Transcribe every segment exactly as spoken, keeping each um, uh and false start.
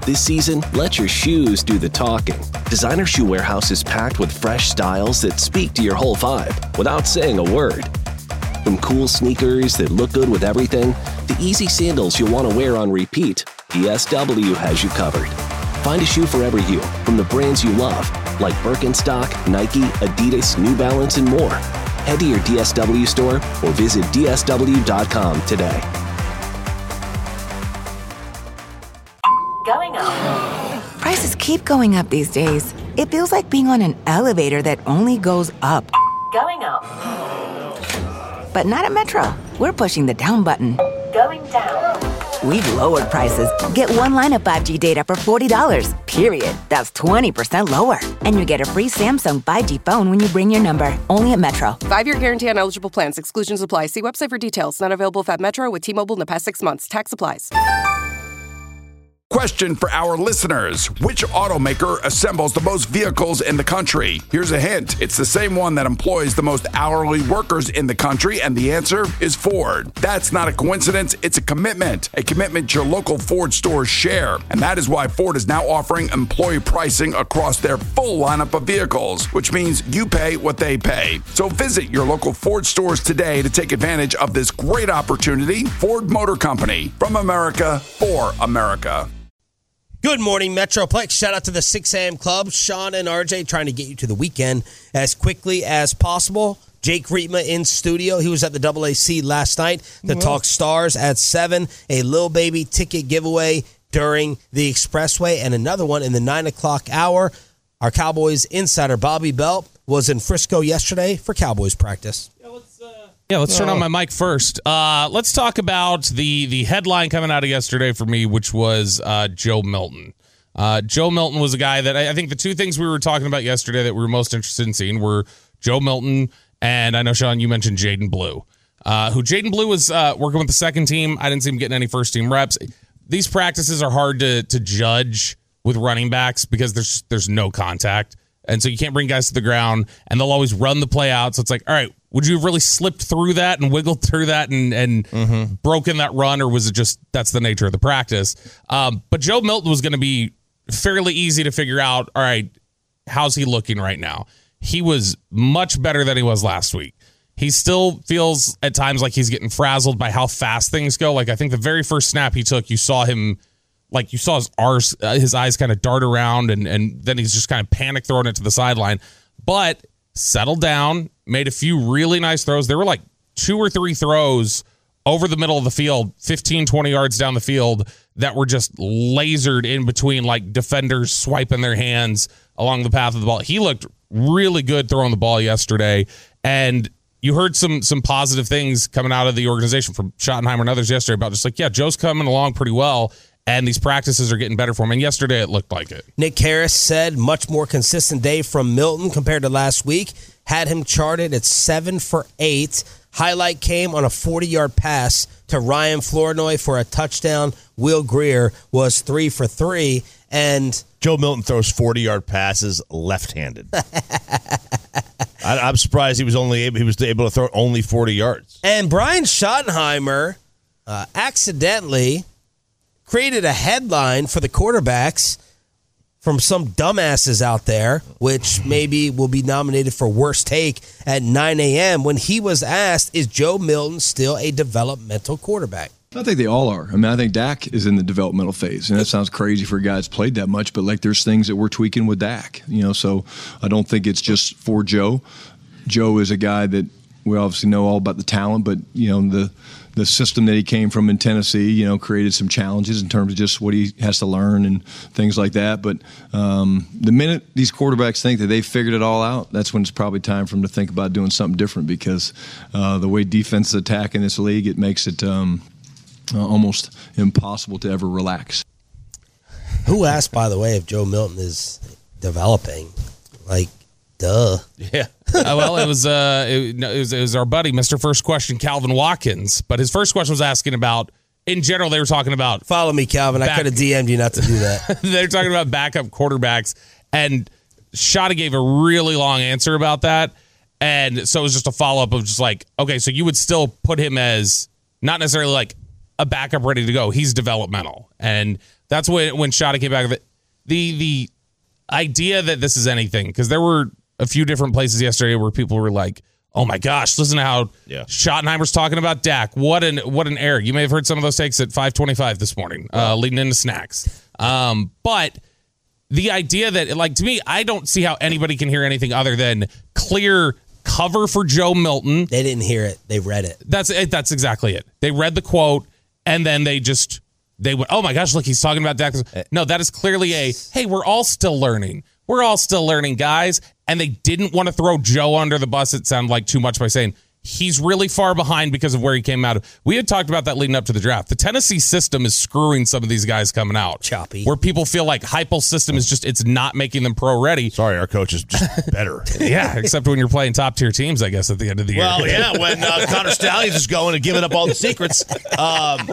This season, let your shoes do the talking. Designer Shoe Warehouse is packed with fresh styles that speak to your whole vibe without saying a word. From cool sneakers that look good with everything, to easy sandals you'll want to wear on repeat, D S W has you covered. Find a shoe for every you from the brands you love, like Birkenstock, Nike, Adidas, New Balance, and more. Head to your D S W store or visit D S W dot com today. Going up. Prices keep going up these days. It feels like being on an elevator that only goes up. Going up. But not at Metro. We're pushing the down button. Going down. We've lowered prices. Get one line of five G data for forty dollars, period. That's twenty percent lower. And you get a free Samsung five G phone when you bring your number. Only at Metro. Five-year guarantee on eligible plans. Exclusions apply. See website for details. Not available if at Metro with T-Mobile in the past six months. Tax applies. Question for our listeners. Which automaker assembles the most vehicles in the country? Here's a hint. It's the same one that employs the most hourly workers in the country, and the answer is Ford. That's not a coincidence. It's a commitment. A commitment your local Ford stores share. And that is why Ford is now offering employee pricing across their full lineup of vehicles, which means you pay what they pay. So visit your local Ford stores today to take advantage of this great opportunity. Ford Motor Company. From America, for America. Good morning, Metroplex. Shout out to the six a.m. Club. Sean and R J trying to get you to the weekend as quickly as possible. Jake Rietma in studio. He was at the double A C last night to well. talk Stars at seven. A Lil Baby ticket giveaway during the Expressway, and another one in the nine o'clock hour. Our Cowboys insider, Bobby Belt, was in Frisco yesterday for Cowboys practice. Yeah, let's, uh, yeah, let's turn on my mic first. Uh, let's talk about the, the headline coming out of yesterday for me, which was uh, Joe Milton. Uh, Joe Milton was a guy that I, I think the two things we were talking about yesterday that we were most interested in seeing were Joe Milton, and I know, Sean, you mentioned Jaden Blue, uh, who Jaden Blue was uh, working with the second team. I didn't see him getting any first-team reps. These practices are hard to to judge with running backs because there's there's no contact. And so you can't bring guys to the ground, and they'll always run the play out. So it's like, all right, would you have really slipped through that and wiggled through that and, and mm-hmm. broken that run, or was it just that's the nature of the practice? Um, but Joe Milton was going to be fairly easy to figure out, all right, how's he looking right now? He was much better than he was last week. He still feels at times like he's getting frazzled by how fast things go. Like I think the very first snap he took, you saw him, like you saw his arse, uh, his eyes kind of dart around, and, and then he's just kind of panic throwing it to the sideline. But settled down, made a few really nice throws. There were like two or three throws over the middle of the field, fifteen, twenty yards down the field, that were just lasered in between like defenders swiping their hands along the path of the ball. He looked really good throwing the ball yesterday, and you heard some some positive things coming out of the organization from Schottenheimer and others yesterday about just like, yeah, Joe's coming along pretty well, and these practices are getting better for him. And yesterday it looked like it. Nick Harris said much more consistent day from Milton compared to last week. Had him charted at seven for eight. Highlight came on a forty-yard pass to Ryan Flournoy for a touchdown. Will Greer was three for three. And Joe Milton throws forty-yard passes left-handed. I, I'm surprised he was only able, he was able to throw only forty yards. And Brian Schottenheimer uh, accidentally created a headline for the quarterbacks from some dumbasses out there, which maybe will be nominated for worst take at nine a.m. when he was asked, is Joe Milton still a developmental quarterback? I think they all are. I mean, I think Dak is in the developmental phase, and that sounds crazy for a guy that's played that much, but like there's things that we're tweaking with Dak, you know, so I don't think it's just for Joe. Joe is a guy that we obviously know all about the talent, but, you know, the the system that he came from in Tennessee, you know, created some challenges in terms of just what he has to learn and things like that. But um, the minute these quarterbacks think that they've figured it all out, that's when it's probably time for them to think about doing something different, because uh, the way defenses attack in this league, it makes it um, uh, almost impossible to ever relax. Who asked, by the way, if Joe Milton is developing? Like, duh. Yeah. uh, well, it was, uh, it, it was it was our buddy, Mister First Question, Calvin Watkins. But his first question was asking about, in general, they were talking about. Follow me, Calvin. Back, I could have D M'd you not to do that. They were talking about backup quarterbacks, and Shotty gave a really long answer about that. And so it was just a follow up of just like, okay, so you would still put him as not necessarily like a backup ready to go. He's developmental. And That's when when Shotty came back with it. The the idea that this is anything, because there were a few different places yesterday where people were like, "Oh my gosh, listen to how yeah. Schottenheimer's talking about Dak. What an what an error." You may have heard some of those takes at five twenty-five this morning, uh, leading into snacks. Um, but the idea that, like, to me, I don't see how anybody can hear anything other than clear cover for Joe Milton. They didn't hear it; they read it. That's it. That's exactly it. They read the quote and then they just. They went, oh my gosh, look, he's talking about Dak. No, that is clearly a, hey, we're all still learning. We're all still learning, guys. And they didn't want to throw Joe under the bus, it sounded like, too much by saying he's really far behind because of where he came out of. We had talked about that leading up to the draft. The Tennessee system is screwing some of these guys coming out. Choppy. Where people feel like Heupel's system is just, it's not making them pro ready. Sorry, our coach is just better. Yeah, except when you're playing top tier teams, I guess, at the end of the well, year. Well, yeah, when uh, Connor Stallions is going and giving up all the secrets. Um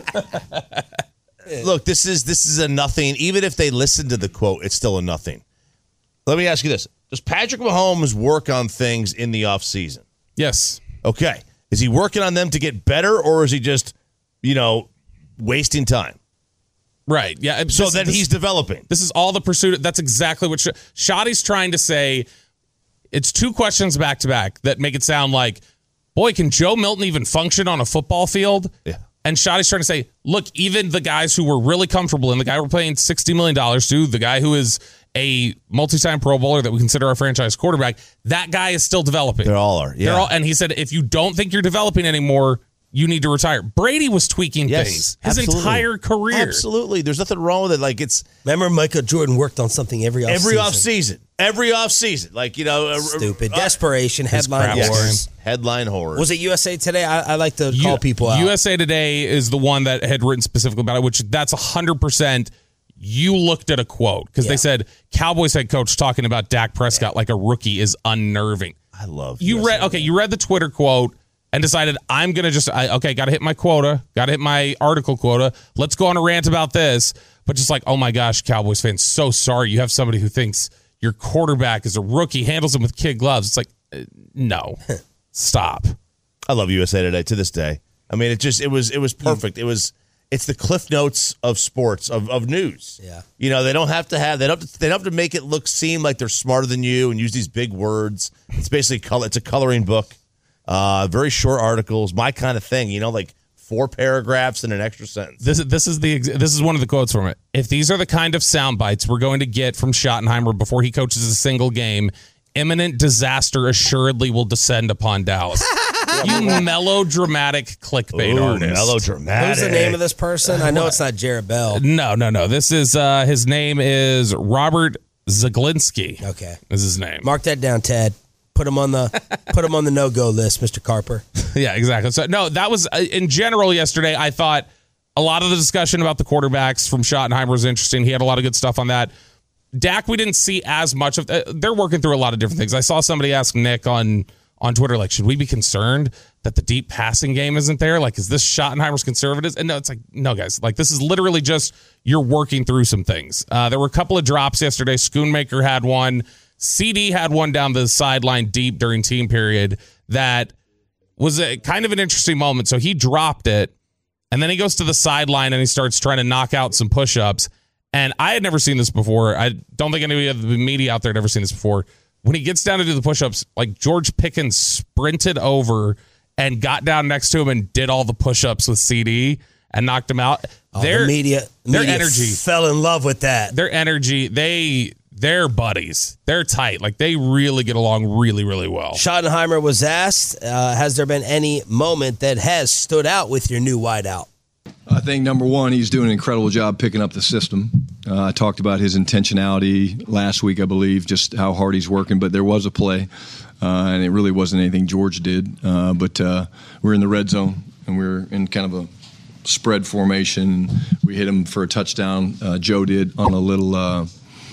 Look, this is this is a nothing. Even if they listen to the quote, it's still a nothing. Let me ask you this. Does Patrick Mahomes work on things in the offseason? Yes. Okay. Is he working on them to get better, or is he just, you know, wasting time? Right. Yeah. So this, then this, he's developing. This is all the pursuit. That's exactly what Sh- Shotty's trying to say. It's two questions back to back that make it sound like, boy, can Joe Milton even function on a football field? Yeah. And Shotty's trying to say, look, even the guys who were really comfortable and the guy we're paying sixty million dollars to, the guy who is a multi-time Pro Bowler that we consider our franchise quarterback, that guy is still developing. They all are, yeah. They're all, and he said, if you don't think you're developing anymore, you need to retire. Brady was tweaking yes, things his absolutely. entire career. Absolutely. There's nothing wrong with it. Like, it's. Remember, Michael Jordan worked on something every offseason. Every offseason. Every offseason. Like, you know. Uh, Stupid. Uh, Desperation. Headline horror. Yes. Headline horror. Was it U S A Today? I, I like to call U- people out. U S A Today is the one that had written specifically about it, which that's one hundred percent. You looked at a quote because yeah. they said Cowboys head coach talking about Dak Prescott yeah. like a rookie is unnerving. I love you. U S A read okay. You read the Twitter quote and decided I'm gonna just I, okay. Got to hit my quota. Got to hit my article quota. Let's go on a rant about this. But just like, oh my gosh, Cowboys fans, so sorry you have somebody who thinks your quarterback is a rookie, handles him with kid gloves. It's like, uh, no, stop. I love U S A Today to this day. I mean, it just it was it was perfect. It was. It's the Cliff Notes of sports, of, of news. Yeah. You know, they don't have to have, they don't have to, they don't have to make it look, seem like they're smarter than you and use these big words. It's basically, color. It's a coloring book. Uh, very short articles, my kind of thing, you know, like four paragraphs and an extra sentence. This, this, is the, this is one of the quotes from it. If these are the kind of sound bites we're going to get from Schottenheimer before he coaches a single game, imminent disaster assuredly will descend upon Dallas. You melodramatic clickbait Ooh, artist. Melodramatic. Who's the name of this person? I know it's not Jared Bell. No, no, no. This is, uh, his name is Robert Zaglinski. Okay. Is his name. Mark that down, Ted. Put him on the put him on the no-go list, Mister Carper. Yeah, exactly. So, no, that was, uh, in general, yesterday, I thought a lot of the discussion about the quarterbacks from Schottenheimer was interesting. He had a lot of good stuff on that. Dak, we didn't see as much of. Uh, they're working through a lot of different things. I saw somebody ask Nick on on Twitter, like, should we be concerned that the deep passing game isn't there? Like, is this Schottenheimer's conservatives? And no, it's like, no, guys. Like, this is literally just you're working through some things. Uh, there were a couple of drops yesterday. Schoonmaker had one. C D had one down the sideline deep during team period that was a kind of an interesting moment. So he dropped it, and then he goes to the sideline and he starts trying to knock out some push-ups. And I had never seen this before. I don't think anybody of the media out there had ever seen this before. When he gets down to do the push-ups, like George Pickens sprinted over and got down next to him and did all the push-ups with C D and knocked him out. Oh, their the media, their media energy fell in love with that. Their energy, they they're buddies. They're tight. Like they really get along really, really well. Schottenheimer was asked, uh, has there been any moment that has stood out with your new wideout? I think, number one, he's doing an incredible job picking up the system. Uh, I talked about his intentionality last week, I believe, just how hard he's working. But there was a play, uh, and it really wasn't anything George did. Uh, but uh, we're in the red zone, and we're in kind of a spread formation. We hit him for a touchdown. Uh, Joe did on a little uh,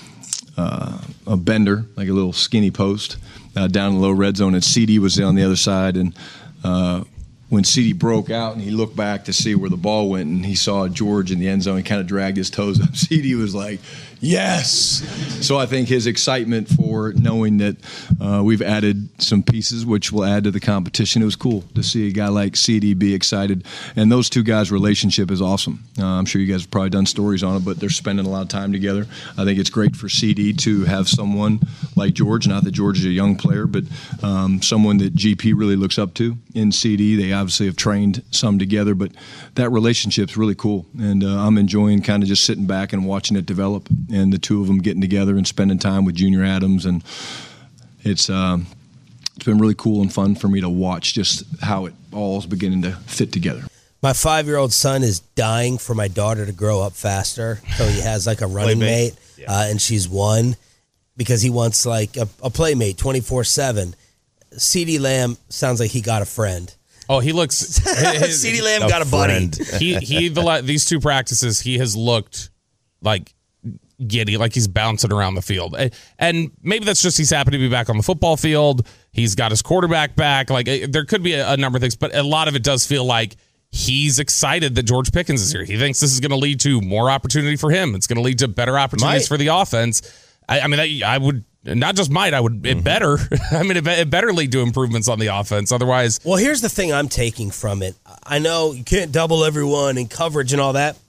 uh, a bender, like a little skinny post, uh, down in the low red zone. And C D was on the other side, and uh, when C D broke out and he looked back to see where the ball went and he saw George in the end zone, he kind of dragged his toes up. C D was like, yes. So I think his excitement for knowing that uh, we've added some pieces which will add to the competition. It was cool to see a guy like C D be excited, and those two guys' relationship is awesome. Uh, I'm sure you guys have probably done stories on it, but they're spending a lot of time together. I think it's great for C D to have someone like George. Not that George is a young player, but um, someone that G P really looks up to in C D. They obviously have trained some together, but that relationship's really cool, and uh, I'm enjoying kind of just sitting back and watching it develop, and the two of them getting together and spending time with Junior Adams, and it's um, it's been really cool and fun for me to watch just how it all is beginning to fit together. My five-year-old son is dying for my daughter to grow up faster, so he has like a running mate, yeah. uh, and she's one, because he wants like a, a playmate twenty-four seven. CeeDee Lamb sounds like he got a friend. Oh, he looks. CeeDee Lamb a got a buddy. he he the these two practices he has looked like giddy, like he's bouncing around the field, and maybe that's just he's happy to be back on the football field. He's got his quarterback back. Like there could be a, a number of things, but a lot of it does feel like he's excited that George Pickens is here. He thinks this is going to lead to more opportunity for him. It's going to lead to better opportunities might. for the offense. I, I mean, I, I would. Not just might, I would, it better. I mean, it, it better lead to improvements on the offense. Otherwise. Well, here's the thing I'm taking from it. I know you can't double everyone in coverage and all that.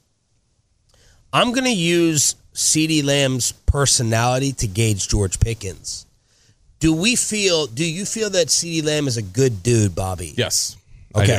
I'm going to use CeeDee Lamb's personality to gauge George Pickens. Do we feel, do you feel that CeeDee Lamb is a good dude, Bobby? Yes. Okay.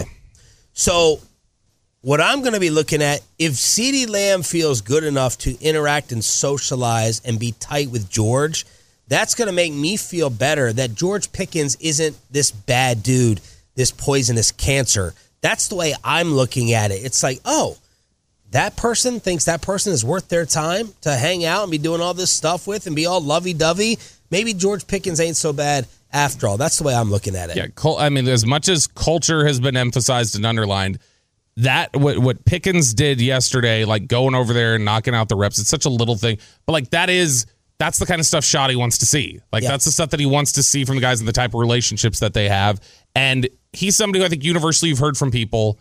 So what I'm going to be looking at, if CeeDee Lamb feels good enough to interact and socialize and be tight with George, that's going to make me feel better that George Pickens isn't this bad dude, this poisonous cancer. That's the way I'm looking at it. It's like, oh, that person thinks that person is worth their time to hang out and be doing all this stuff with and be all lovey-dovey. Maybe George Pickens ain't so bad after all. That's the way I'm looking at it. Yeah, I mean, as much as culture has been emphasized and underlined, that what, what Pickens did yesterday, like going over there and knocking out the reps, it's such a little thing. But, like, that is... That's the kind of stuff Shoddy wants to see. Like, yeah. That's the stuff that he wants to see from the guys and the type of relationships that they have. And he's somebody who I think universally you've heard from people.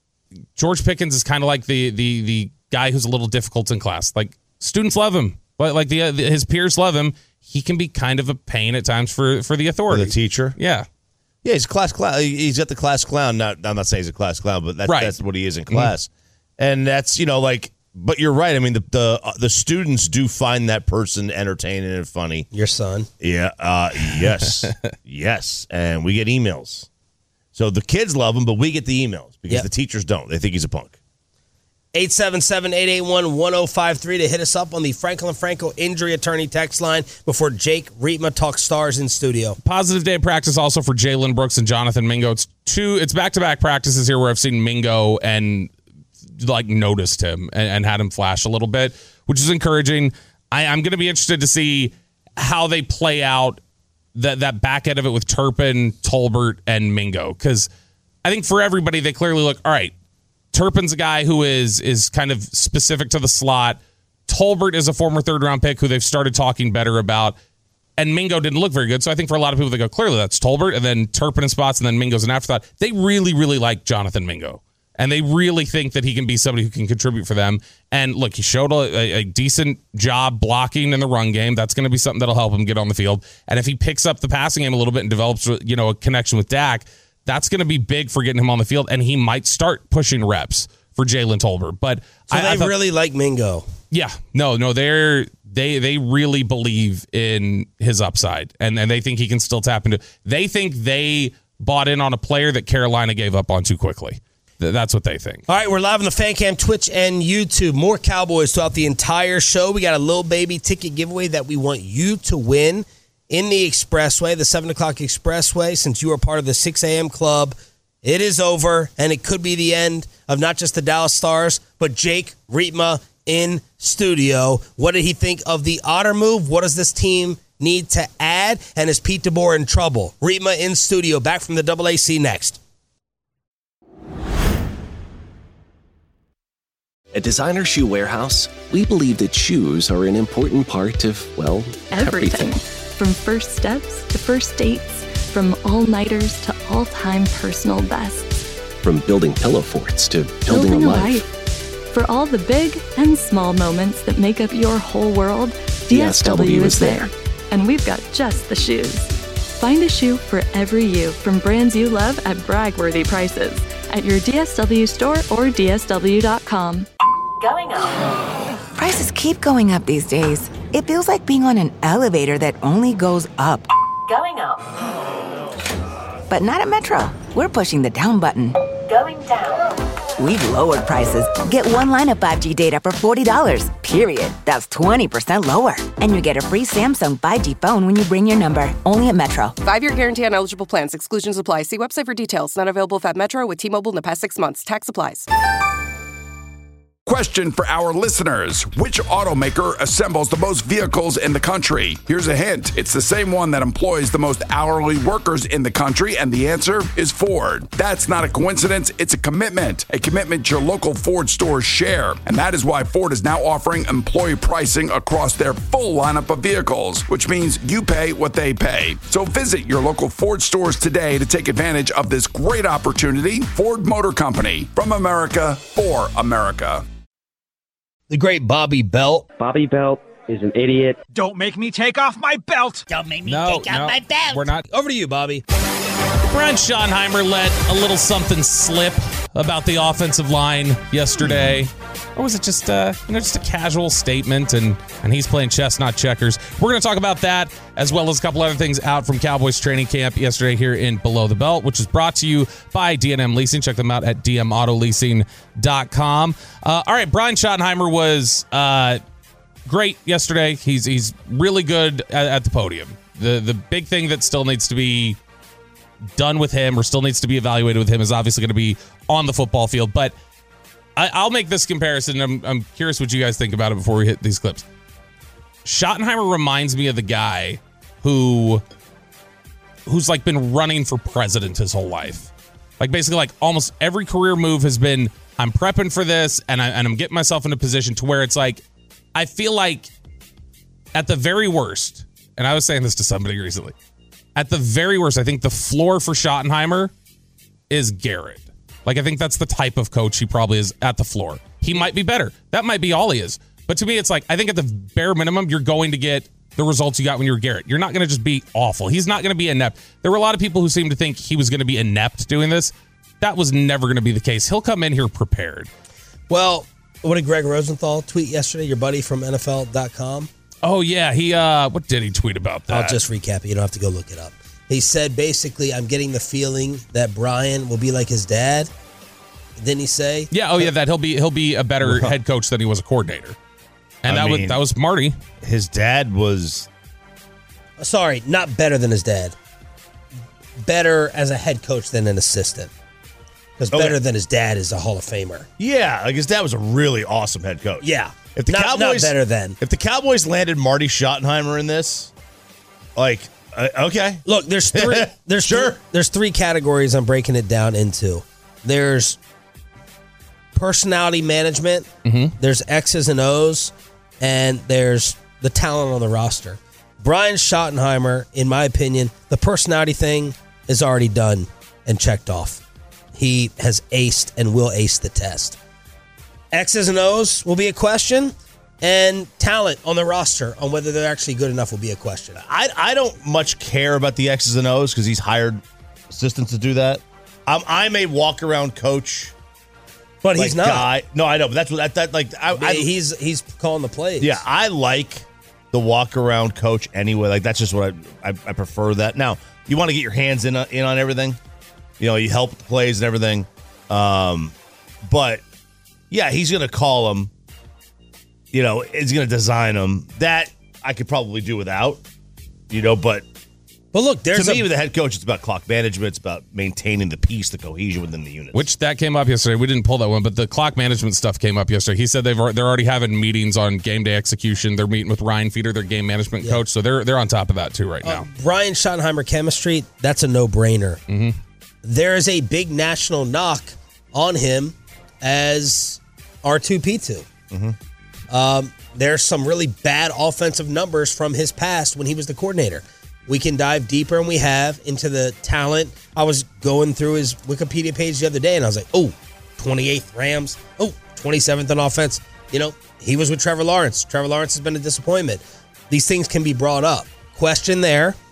George Pickens is kind of like the the the guy who's a little difficult in class. Like, students love him. Like, the, the his peers love him. He can be kind of a pain at times for, for the authority. For the teacher? Yeah. Yeah, he's a class clown. He's got the class clown. Not, I'm not saying he's a class clown, but that's, right. that's what he is in class. Mm-hmm. And that's, you know, like... But you're right. I mean, the the uh, the students do find that person entertaining and funny. Your son. Yeah. Uh, yes. yes. And we get emails. So the kids love him, but we get the emails because yep. the teachers don't. They think he's a punk. eight seven seven, eight eight one, one oh five three to hit us up on the Franklin Franco injury attorney text line before Jake Riepma talks Stars in studio. Positive day of practice also for Jalen Brooks and Jonathan Mingo. It's two. It's back-to-back practices here where I've seen Mingo and like noticed him and, and had him flash a little bit, which is encouraging. I, I'm going to be interested to see how they play out that that back end of it with Turpin, Tolbert, and Mingo. Because I think for everybody, they clearly look, all right, Turpin's a guy who is is kind of specific to the slot. Tolbert is a former third-round pick who they've started talking better about. And Mingo didn't look very good. So I think for a lot of people, they go, clearly that's Tolbert, and then Turpin in spots, and then Mingo's an afterthought. They really, really like Jonathan Mingo. And they really think that he can be somebody who can contribute for them. And look, he showed a, a decent job blocking in the run game. That's going to be something that'll help him get on the field. And if he picks up the passing game a little bit and develops, you know, a connection with Dak, that's going to be big for getting him on the field. And he might start pushing reps for Jalen Tolbert. But so I, they I thought, really like Mingo. Yeah, no, no, they're they they really believe in his upside, and and they think he can still tap into. They think they bought in on a player that Carolina gave up on too quickly. That's what they think. All right, we're live on the Fan Cam, Twitch, and YouTube. More Cowboys throughout the entire show. We got a little baby ticket giveaway that we want you to win in the Expressway, the seven o'clock Expressway. Since you are part of the six a.m. club, it is over, and it could be the end of not just the Dallas Stars, but Jake Riepma in studio. What did he think of the Otter move? What does this team need to add? And is Pete DeBoer in trouble? Riepma in studio, back from the double A C next. At Designer Shoe Warehouse, we believe that shoes are an important part of, well, everything. everything. From first steps to first dates, from all-nighters to all-time personal bests. From building pillow forts to building, building a, a life. life. For all the big and small moments that make up your whole world, D S W, D S W is there. And we've got just the shoes. Find a shoe for every you from brands you love at brag-worthy prices at your D S W store or D S W dot com. Going up. Prices keep going up these days. It feels like being on an elevator that only goes up. Going up. But not at Metro. We're pushing the down button. Going down. We've lowered prices. Get one line of five G data for forty dollars, period. That's twenty percent lower. And you get a free Samsung five G phone when you bring your number. Only at Metro. Five-year guarantee on eligible plans. Exclusions apply. See website for details. Not available if at Metro with T-Mobile in the past six months. Tax applies. Question for our listeners. Which automaker assembles the most vehicles in the country? Here's a hint. It's the same one that employs the most hourly workers in the country, and the answer is Ford. That's not a coincidence. It's a commitment. A commitment your local Ford stores share. And that is why Ford is now offering employee pricing across their full lineup of vehicles, which means you pay what they pay. So visit your local Ford stores today to take advantage of this great opportunity. Ford Motor Company. From America, for America. The great Bobby Belt. Bobby Belt is an idiot. Don't make me take off my belt. Don't make me No, take off no, my belt. we're not. Over to you, Bobby. Brian Schottenheimer let a little something slip about the offensive line yesterday. Or was it just uh, you know, just a casual statement, and, and he's playing chess, not checkers? We're going to talk about that, as well as a couple other things out from Cowboys training camp yesterday here in Below the Belt, which is brought to you by D N M Leasing. Check them out at d m auto leasing dot com. Uh, all right, Brian Schottenheimer was uh, great yesterday. He's he's really good at, at the podium. The The big thing that still needs to be done with him, or still needs to be evaluated with him, is obviously going to be on the football field. But I, I'll make this comparison. I'm, I'm curious what you guys think about it before we hit these clips. Schottenheimer reminds me of the guy who who's like been running for president his whole life. Like basically like almost every career move has been, I'm prepping for this, and, I, and I'm getting myself in a position to where it's like, I feel like at the very worst, and I was saying this to somebody recently, at the very worst, I think the floor for Schottenheimer is Garrett. Like, I think that's the type of coach he probably is at the floor. He might be better. That might be all he is. But to me, it's like, I think at the bare minimum, you're going to get the results you got when you were Garrett. You're not going to just be awful. He's not going to be inept. There were a lot of people who seemed to think he was going to be inept doing this. That was never going to be the case. He'll come in here prepared. Well, what did Greg Rosenthal tweet yesterday, your buddy from N F L dot com? Oh, yeah. He, uh, what did he tweet about that? I'll just recap it. You don't have to go look it up. He said, basically, I'm getting the feeling that Brian will be like his dad. Didn't he say? Yeah. Oh, yeah. That he'll be he'll be a better head coach than he was a coordinator. And I that mean, was that was Marty. His dad was. Sorry, not better than his dad. Better as a head coach than an assistant. Because better Okay. than his dad is a Hall of Famer. Yeah, like his dad was a really awesome head coach. Yeah. If the Not- not Cowboys better than. if the Cowboys landed Marty Schottenheimer in this, like uh, okay, Look, there's three. There's Sure. Three, there's three categories I'm breaking it down into. There's personality management. Mm-hmm. There's X's and O's, and there's the talent on the roster. Brian Schottenheimer, in my opinion, the personality thing is already done and checked off. He has aced and will ace the test. X's and O's will be a question, and talent on the roster on whether they're actually good enough will be a question. I I don't much care about the X's and O's because he's hired assistants to do that. I'm I'm a walk around coach, But like, he's not. guy. No, I know, but that's what that, that like I, I he's he's calling the plays. yeah I like the walk around coach anyway. Like that's just what I I, I prefer that. Now you want to get your hands in in on everything, you know, you help the plays and everything, um, but yeah, he's gonna call them. You know, he's gonna design them. That I could probably do without. You know, but. But look, there's to me, a, with the head coach, it's about clock management. It's about maintaining the peace, the cohesion within the unit. Which that came up yesterday. We didn't pull that one, but the clock management stuff came up yesterday. He said they've they're already having meetings on game day execution. They're meeting with Ryan Feeder, their game management Yeah. coach, so they're they're on top of that too right uh, now. Brian Schottenheimer chemistry. That's a no-brainer. Mm-hmm. There is a big national knock on him as R two P two. Mm-hmm. Um, there's some really bad offensive numbers from his past when he was the coordinator. We can dive deeper, and we have, into the talent. I was going through his Wikipedia page the other day, and I was like, oh, twenty-eighth Rams. Oh, twenty-seventh on offense. You know, he was with Trevor Lawrence. Trevor Lawrence has been a disappointment. These things can be brought up. Question there,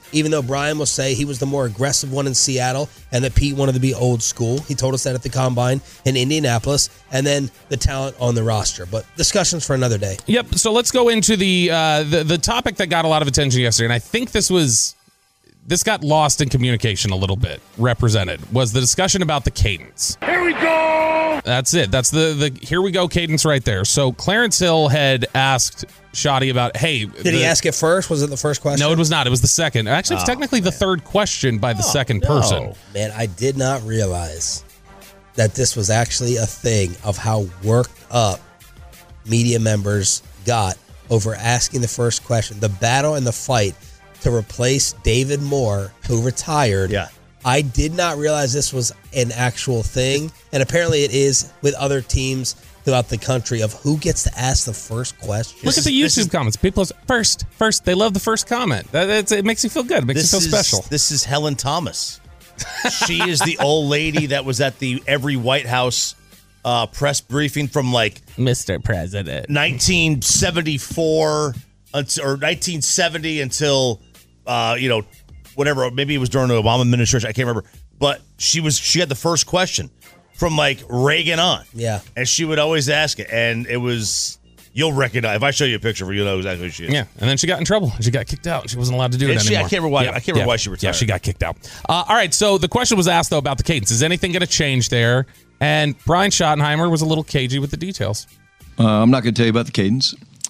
even though Brian will say he was the more aggressive one in Seattle and that Pete wanted to be old school. He told us that at the Combine in Indianapolis, and then the talent on the roster. But discussions for another day. Yep, so let's go into the, uh, the the topic that got a lot of attention yesterday, and I think this was this got lost in communication a little bit, represented, was the discussion about the cadence. Here we go! That's it. That's the, the here we go cadence right there. So Clarence Hill had asked Shoddy about, hey... Did the, he ask it first? Was it the first question? No, it was not. It was the second. Actually, it's Oh, technically the third question by the Oh, second no. person. Man, I did not realize that this was actually a thing of how worked up media members got over asking the first question. The battle and the fight to replace David Moore, who retired. Yeah. I did not realize this was an actual thing, and apparently it is with other teams throughout the country of who gets to ask the first question. Look at the YouTube comments. People say, first, first, they love the first comment. That, that's, it makes you feel good. It makes This you feel is, special. This is Helen Thomas. She is the old lady that was at the every White House uh, press briefing from like Mister President. nineteen seventy-four until, or nineteen seventy until uh, you know, whatever. Maybe it was during the Obama administration. I can't remember. But she was she had the first question from like Reagan on. Yeah. And she would always ask it. And it was, you'll recognize, if I show you a picture of her, you'll know exactly who she is. Yeah, and then she got in trouble. She got kicked out. She wasn't allowed to do Did it she? I anymore. can't remember why- Yeah, I can't remember yeah. why she retired. Yeah, she got kicked out. Uh, all right, so the question was asked, though, about the cadence. Is anything going to change there? And Brian Schottenheimer was a little cagey with the details. Uh, I'm not going to tell you about the cadence,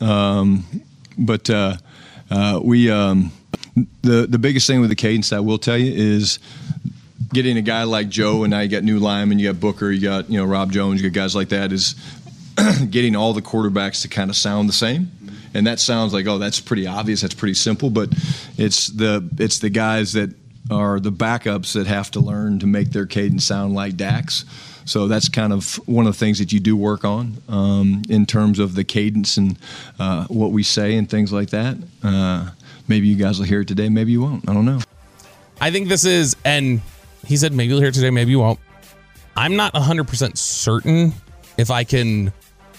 um, but uh, uh, we um, the the biggest thing with the cadence, I will tell you, is getting a guy like Joe, and now you got new linemen, you got Booker, you got you know Rob Jones, you got guys like that, is getting all the quarterbacks to kind of sound the same. And that sounds like, oh, that's pretty obvious, that's pretty simple, but it's the it's the guys that are the backups that have to learn to make their cadence sound like Dak's. So that's kind of one of the things that you do work on um, in terms of the cadence and uh, what we say and things like that. Uh, maybe you guys will hear it today, maybe you won't. I don't know. I think this is, and he said maybe you'll hear it today, maybe you won't. I'm not one hundred percent certain if I can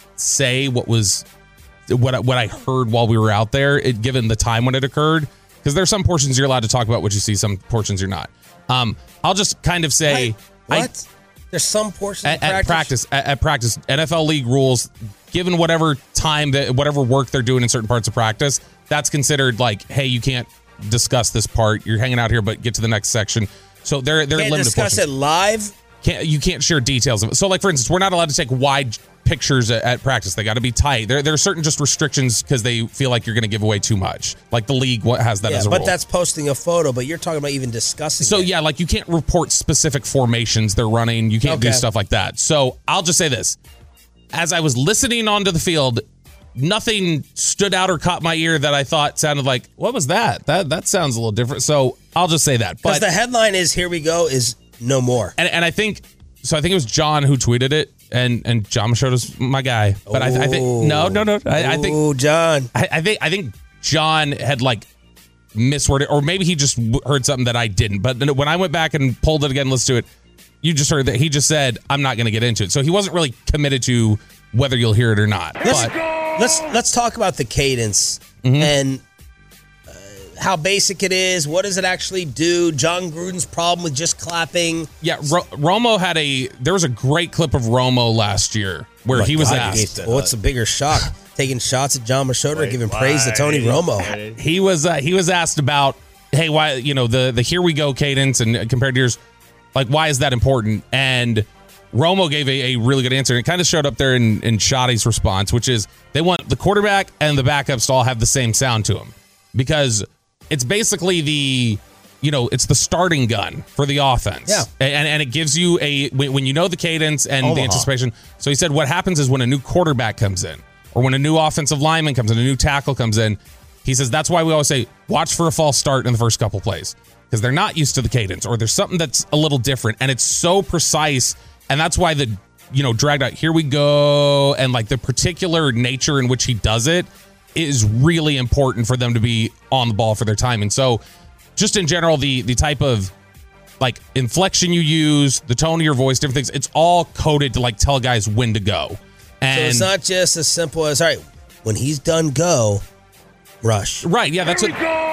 say what was what I, what I heard while we were out there, it, given the time when it occurred, because there's some portions you're allowed to talk about what you see, some portions you're not. Um, I'll just kind of say, Wait, what? I, There's some portions at, of practice. at practice, at, at practice, N F L league rules, given whatever time that whatever work they're doing in certain parts of practice, that's considered like, hey, you can't discuss this part. You're hanging out here, but get to the next section. So they're they're Can't limited. discuss portions. it live. Can't you can't share details of it. So, like for instance, we're not allowed to take wide pictures at, at practice. They got to be tight. There there are certain just restrictions because they feel like you're going to give away too much. Like the league what has that Yeah, as a but rule. that's posting a photo. But you're talking about even discussing. So it. yeah, like you can't report specific formations they're running. You can't do Okay. stuff like that. So I'll just say this: as I was listening onto the field, nothing stood out or caught my ear that I thought sounded like, what was that? That that sounds a little different. So I'll just say that. Because But the headline is "Here we go" is no more. and and I think so. I think it was John who tweeted it, and and John Machota's my guy. But I, I think no, no, no. I, I think Oh, John. I, I think I think John had like misworded, or maybe he just w- heard something that I didn't. But then when I went back and pulled it again, and listened to it, you just heard that he just said, "I'm not going to get into it." So he wasn't really committed to whether you'll hear it or not. Let's But let's, let's talk about the cadence and uh, how basic it is. What does it actually do? John Gruden's problem with just clapping. yeah, Ro- Romo had a. There was a great clip of Romo last year where Oh my he was God, asked. Well, what's a bigger shock? Taking shots at John Machota or giving praise to Tony Romo? He was uh, he was asked about, hey, why, you know, the the here we go cadence and compared to yours, like why is that important? And Romo gave a, a really good answer. And it kind of showed up there in, in Shoddy's response, which is they want the quarterback and the backups to all have the same sound to them because it's basically the, you know, it's the starting gun for the offense. Yeah. And, and it gives you a, when, when you know the cadence and Omaha. the anticipation. So he said what happens is when a new quarterback comes in or when a new offensive lineman comes in, a new tackle comes in, he says that's why we always say watch for a false start in the first couple plays because they're not used to the cadence or there's something that's a little different. And it's so precise. And that's why the, you know, dragged out, here we go. And like the particular nature in which he does it is really important for them to be on the ball for their time. And so just in general, the the type of like inflection you use, the tone of your voice, different things, it's all coded to like tell guys when to go. And So it's not just as simple as, all right, when he's done, go, rush. right, yeah, that's what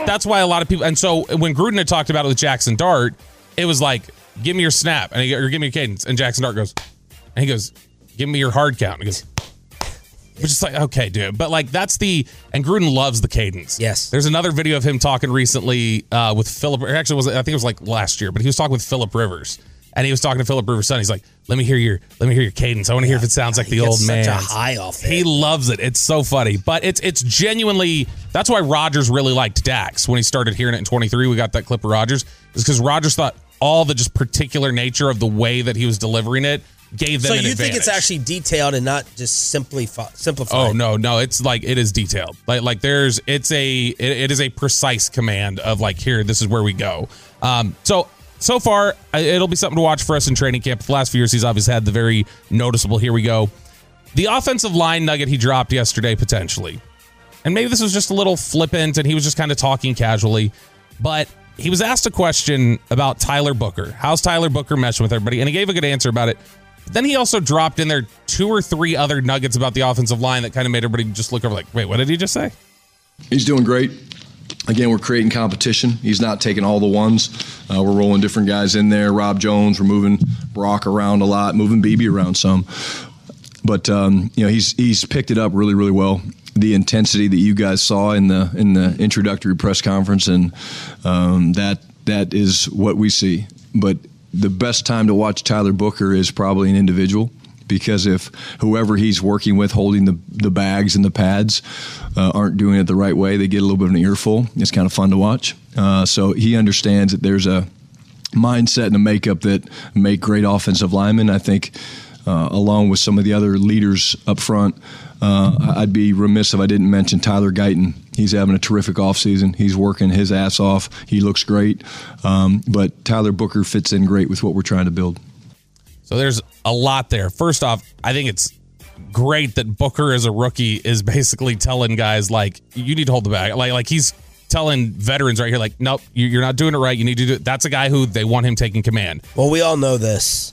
that's why a lot of people. And so when Gruden had talked about it with Jackson Dart, it was like, give me your snap and he, or give me your cadence. And Jackson Dart goes, and he goes, give me your hard count. And he goes, which is like, okay, dude. But like, that's the, and Gruden loves the cadence. Yes. There's another video of him talking recently uh, with Philip. Actually, was I think it was like last year, but he was talking with Philip Rivers. And he was talking to Philip Rivers' son. He's like, let me hear your, let me hear your cadence. I want to hear if it sounds like the old man. Such a high off it. He loves it. It's so funny. But it's it's genuinely, that's why Rodgers really liked Dax when he started hearing it in twenty-three. We got that clip of Rodgers. Is because Rodgers thought all the just particular nature of the way that he was delivering it gave them so an you advantage. think it's actually detailed and not just simply fi- simplified? Oh no, no, it's like it is detailed. Like like there's it's a it, it is a precise command of like, here, this is where we go. Um, so so far it'll be something to watch for us in training camp. The last few years he's obviously had the very noticeable, here we go. The offensive line nugget he dropped yesterday potentially, and maybe this was just a little flippant and he was just kind of talking casually, but he was asked a question about Tyler Booker. How's Tyler Booker meshing with everybody? And he gave a good answer about it. But then he also dropped in there two or three other nuggets about the offensive line that kind of made everybody just look over like, wait, what did he just say? He's doing great. Again, we're creating competition. He's not taking all the ones. Uh, we're rolling different guys in there. Rob Jones, we're moving Brock around a lot, moving B B around some. But um, you know, he's he's picked it up really, really well. The intensity that you guys saw in the in the introductory press conference, and um, that that is what we see. But the best time to watch Tyler Booker is probably an individual, because if whoever he's working with holding the, the bags and the pads uh, aren't doing it the right way, they get a little bit of an earful. It's kind of fun to watch. Uh, so he understands that there's a mindset and a makeup that make great offensive linemen. I think uh, along with some of the other leaders up front, uh, I'd be remiss if I didn't mention Tyler Guyton. He's having a terrific offseason. He's working his ass off. He looks great. Um, but Tyler Booker fits in great with what we're trying to build. So there's a lot there. First off, I think it's great that Booker as a rookie is basically telling guys, like, you need to hold the bag. Like, like he's telling veterans right here, like, nope, you're not doing it right. You need to do it. That's a guy who they want him taking command. Well, we all know this.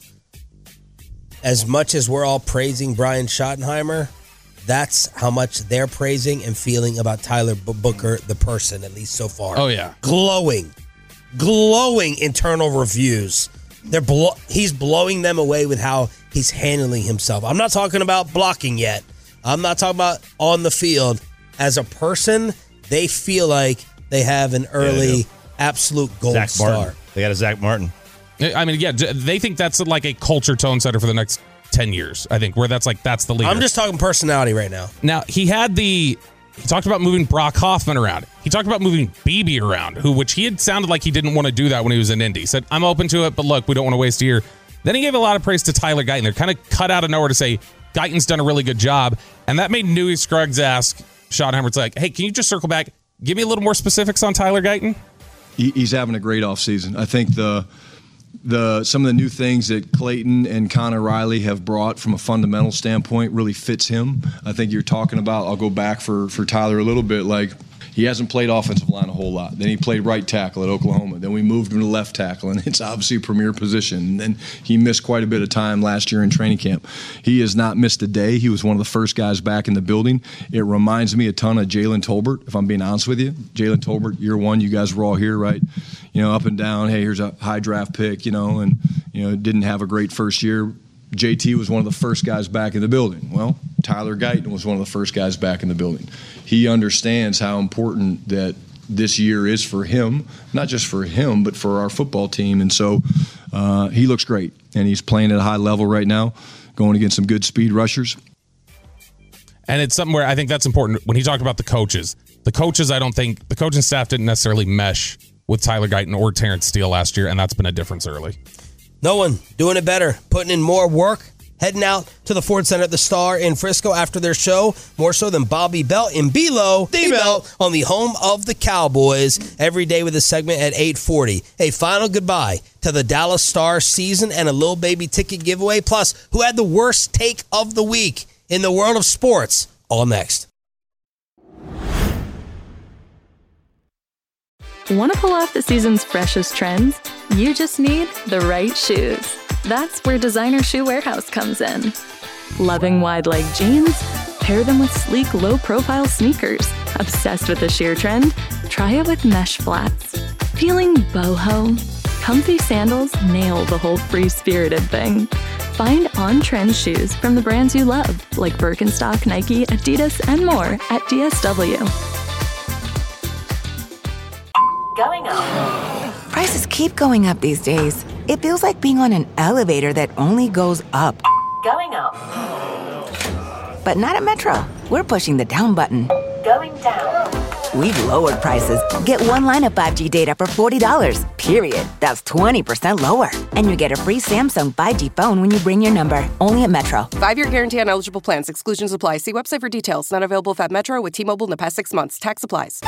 As much as we're all praising Brian Schottenheimer, that's how much they're praising and feeling about Tyler B- Booker, the person, at least so far. Oh, yeah. Glowing, glowing internal reviews. They're blo- he's blowing them away with how he's handling himself. I'm not talking about blocking yet. I'm not talking about on the field. As a person, they feel like they have an early yeah, absolute gold Zach star. Martin. They got a Zach Martin. I mean, yeah, they think that's like a culture tone setter for the next ten years, I think, where that's like, that's the leader. I'm just talking personality right now. Now, he had the, he talked about moving Brock Hoffman around. He talked about moving B B around, who, which he had sounded like he didn't want to do that when he was in Indy. He said, I'm open to it, but look, we don't want to waste a year. Then he gave a lot of praise to Tyler Guyton. They're kind of cut out of nowhere to say, Guyton's done a really good job. And that made Newy Scruggs ask Schottenheimer, it's like, hey, can you just circle back? Give me a little more specifics on Tyler Guyton. He, he's having a great offseason. I think the the some of the new things that Clayton and Connor Riley have brought from a fundamental standpoint really fits him. I think you're talking about, I'll go back for, for Tyler a little bit, like he hasn't played offensive line a whole lot. Then he played right tackle at Oklahoma. Then we moved him to left tackle, and it's obviously a premier position. And then he missed quite a bit of time last year in training camp. He has not missed a day. He was one of the first guys back in the building. It reminds me a ton of Jalen Tolbert, if I'm being honest with you. Jalen Tolbert, year one, you guys were all here, right? You know, up and down, hey, here's a high draft pick, you know, and, you know, didn't have a great first year. J T was one of the first guys back in the building. Well, Tyler Guyton was one of the first guys back in the building. He understands how important that this year is for him, not just for him, but for our football team. And so uh, he looks great, and he's playing at a high level right now, going against some good speed rushers. And it's something where I think that's important. When he talked about the coaches, the coaches, I don't think, the coaching staff didn't necessarily mesh with Tyler Guyton or Terrence Steele last year, and that's been a difference early. No one doing it better, putting in more work, heading out to the Ford Center at the Star in Frisco after their show, more so than Bobby Belt in Belo, D-Belt, on the home of the Cowboys, every day with a segment at eight forty. A final goodbye to the Dallas Star season and a little baby ticket giveaway, plus who had the worst take of the week in the world of sports, all next. Want to pull off the season's freshest trends? You just need the right shoes. That's where Designer Shoe Warehouse comes in. Loving wide leg jeans? Pair them with sleek, low-profile sneakers. Obsessed with the sheer trend? Try it with mesh flats. Feeling boho? Comfy sandals nail the whole free-spirited thing. Find on-trend shoes from the brands you love, like Birkenstock, Nike, Adidas, and more at D S W. Going up. Prices keep going up these days. It feels like being on an elevator that only goes up. Going up. But not at Metro. We're pushing the down button. Going down. We've lowered prices. Get one line of five G data for forty dollars, period. That's twenty percent lower. And you get a free Samsung five G phone when you bring your number. Only at Metro. Five-year guarantee on eligible plans. Exclusions apply. See website for details. Not available at Metro with T-Mobile in the past six months. Tax applies.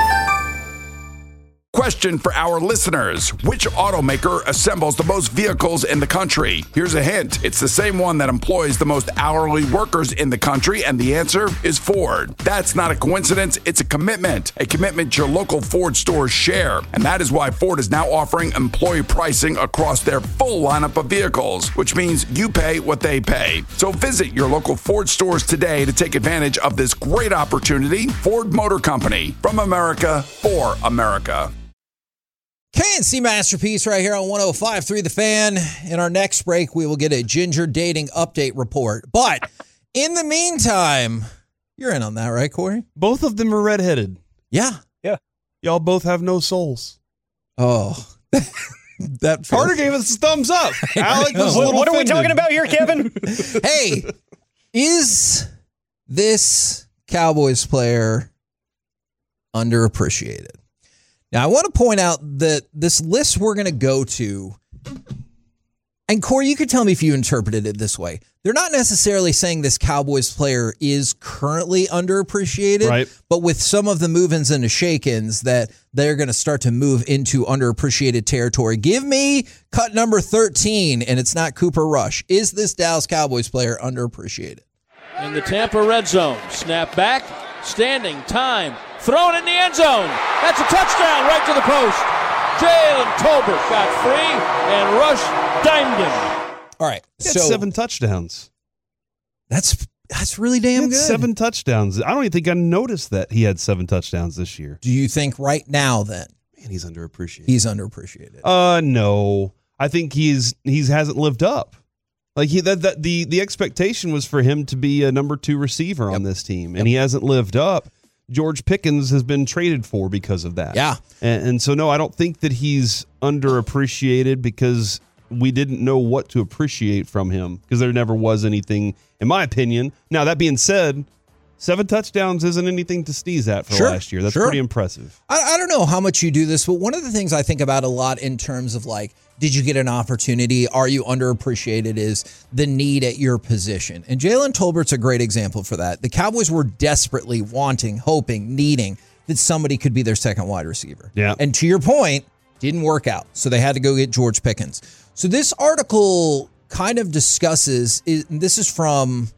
Question for our listeners. Which automaker assembles the most vehicles in the country? Here's a hint. It's the same one that employs the most hourly workers in the country, and the answer is Ford. That's not a coincidence. It's a commitment. A commitment your local Ford stores share. And that is why Ford is now offering employee pricing across their full lineup of vehicles, which means you pay what they pay. So visit your local Ford stores today to take advantage of this great opportunity. Ford Motor Company. From America, for America. K and C Masterpiece right here on one oh five point three The Fan. In our next break, we will get a Ginger dating update report. But in the meantime, you're in on that, right, Corey? Both of them are redheaded. Yeah. Yeah. Y'all both have no souls. Oh. that Carter gave us a thumbs up. Alec was a What, little what are we offended. talking about here, Kevin? Hey, is this Cowboys player underappreciated? Now, I want to point out that this list we're going to go to, and Corey, you could tell me if you interpreted it this way. They're not necessarily saying this Cowboys player is currently underappreciated, right, but with some of the move-ins and the shake-ins that they're going to start to move into underappreciated territory. Give me cut number thirteen, and it's not Cooper Rush. Is this Dallas Cowboys player underappreciated? In the Tampa red zone. Snap back, standing, time, thrown in the end zone. That's a touchdown right to the post. Jalen Tolbert got free, and Rush dimed him. All right. He had so seven touchdowns. That's that's really damn He had good. Seven touchdowns. I don't even think I noticed that he had seven touchdowns this year. Do you think right now then? Man, he's underappreciated. He's underappreciated. Uh, no. I think he's he's hasn't lived up. Like he that, that the the expectation was for him to be a number two receiver on Yep. this team, and Yep. he hasn't lived up. George Pickens has been traded for because of that. Yeah. And, and so, no, I don't think that he's underappreciated because we didn't know what to appreciate from him because there never was anything, in my opinion. Now, that being said, seven touchdowns isn't anything to sneeze at for Sure, last year. That's sure. pretty impressive. I, I don't know how much you do this, but one of the things I think about a lot in terms of like, did you get an opportunity? Are you underappreciated? Is the need at your position. And Jalen Tolbert's a great example for that. The Cowboys were desperately wanting, hoping, needing that somebody could be their second wide receiver. Yeah. And to your point, didn't work out. So they had to go get George Pickens. So this article kind of discusses, and this is from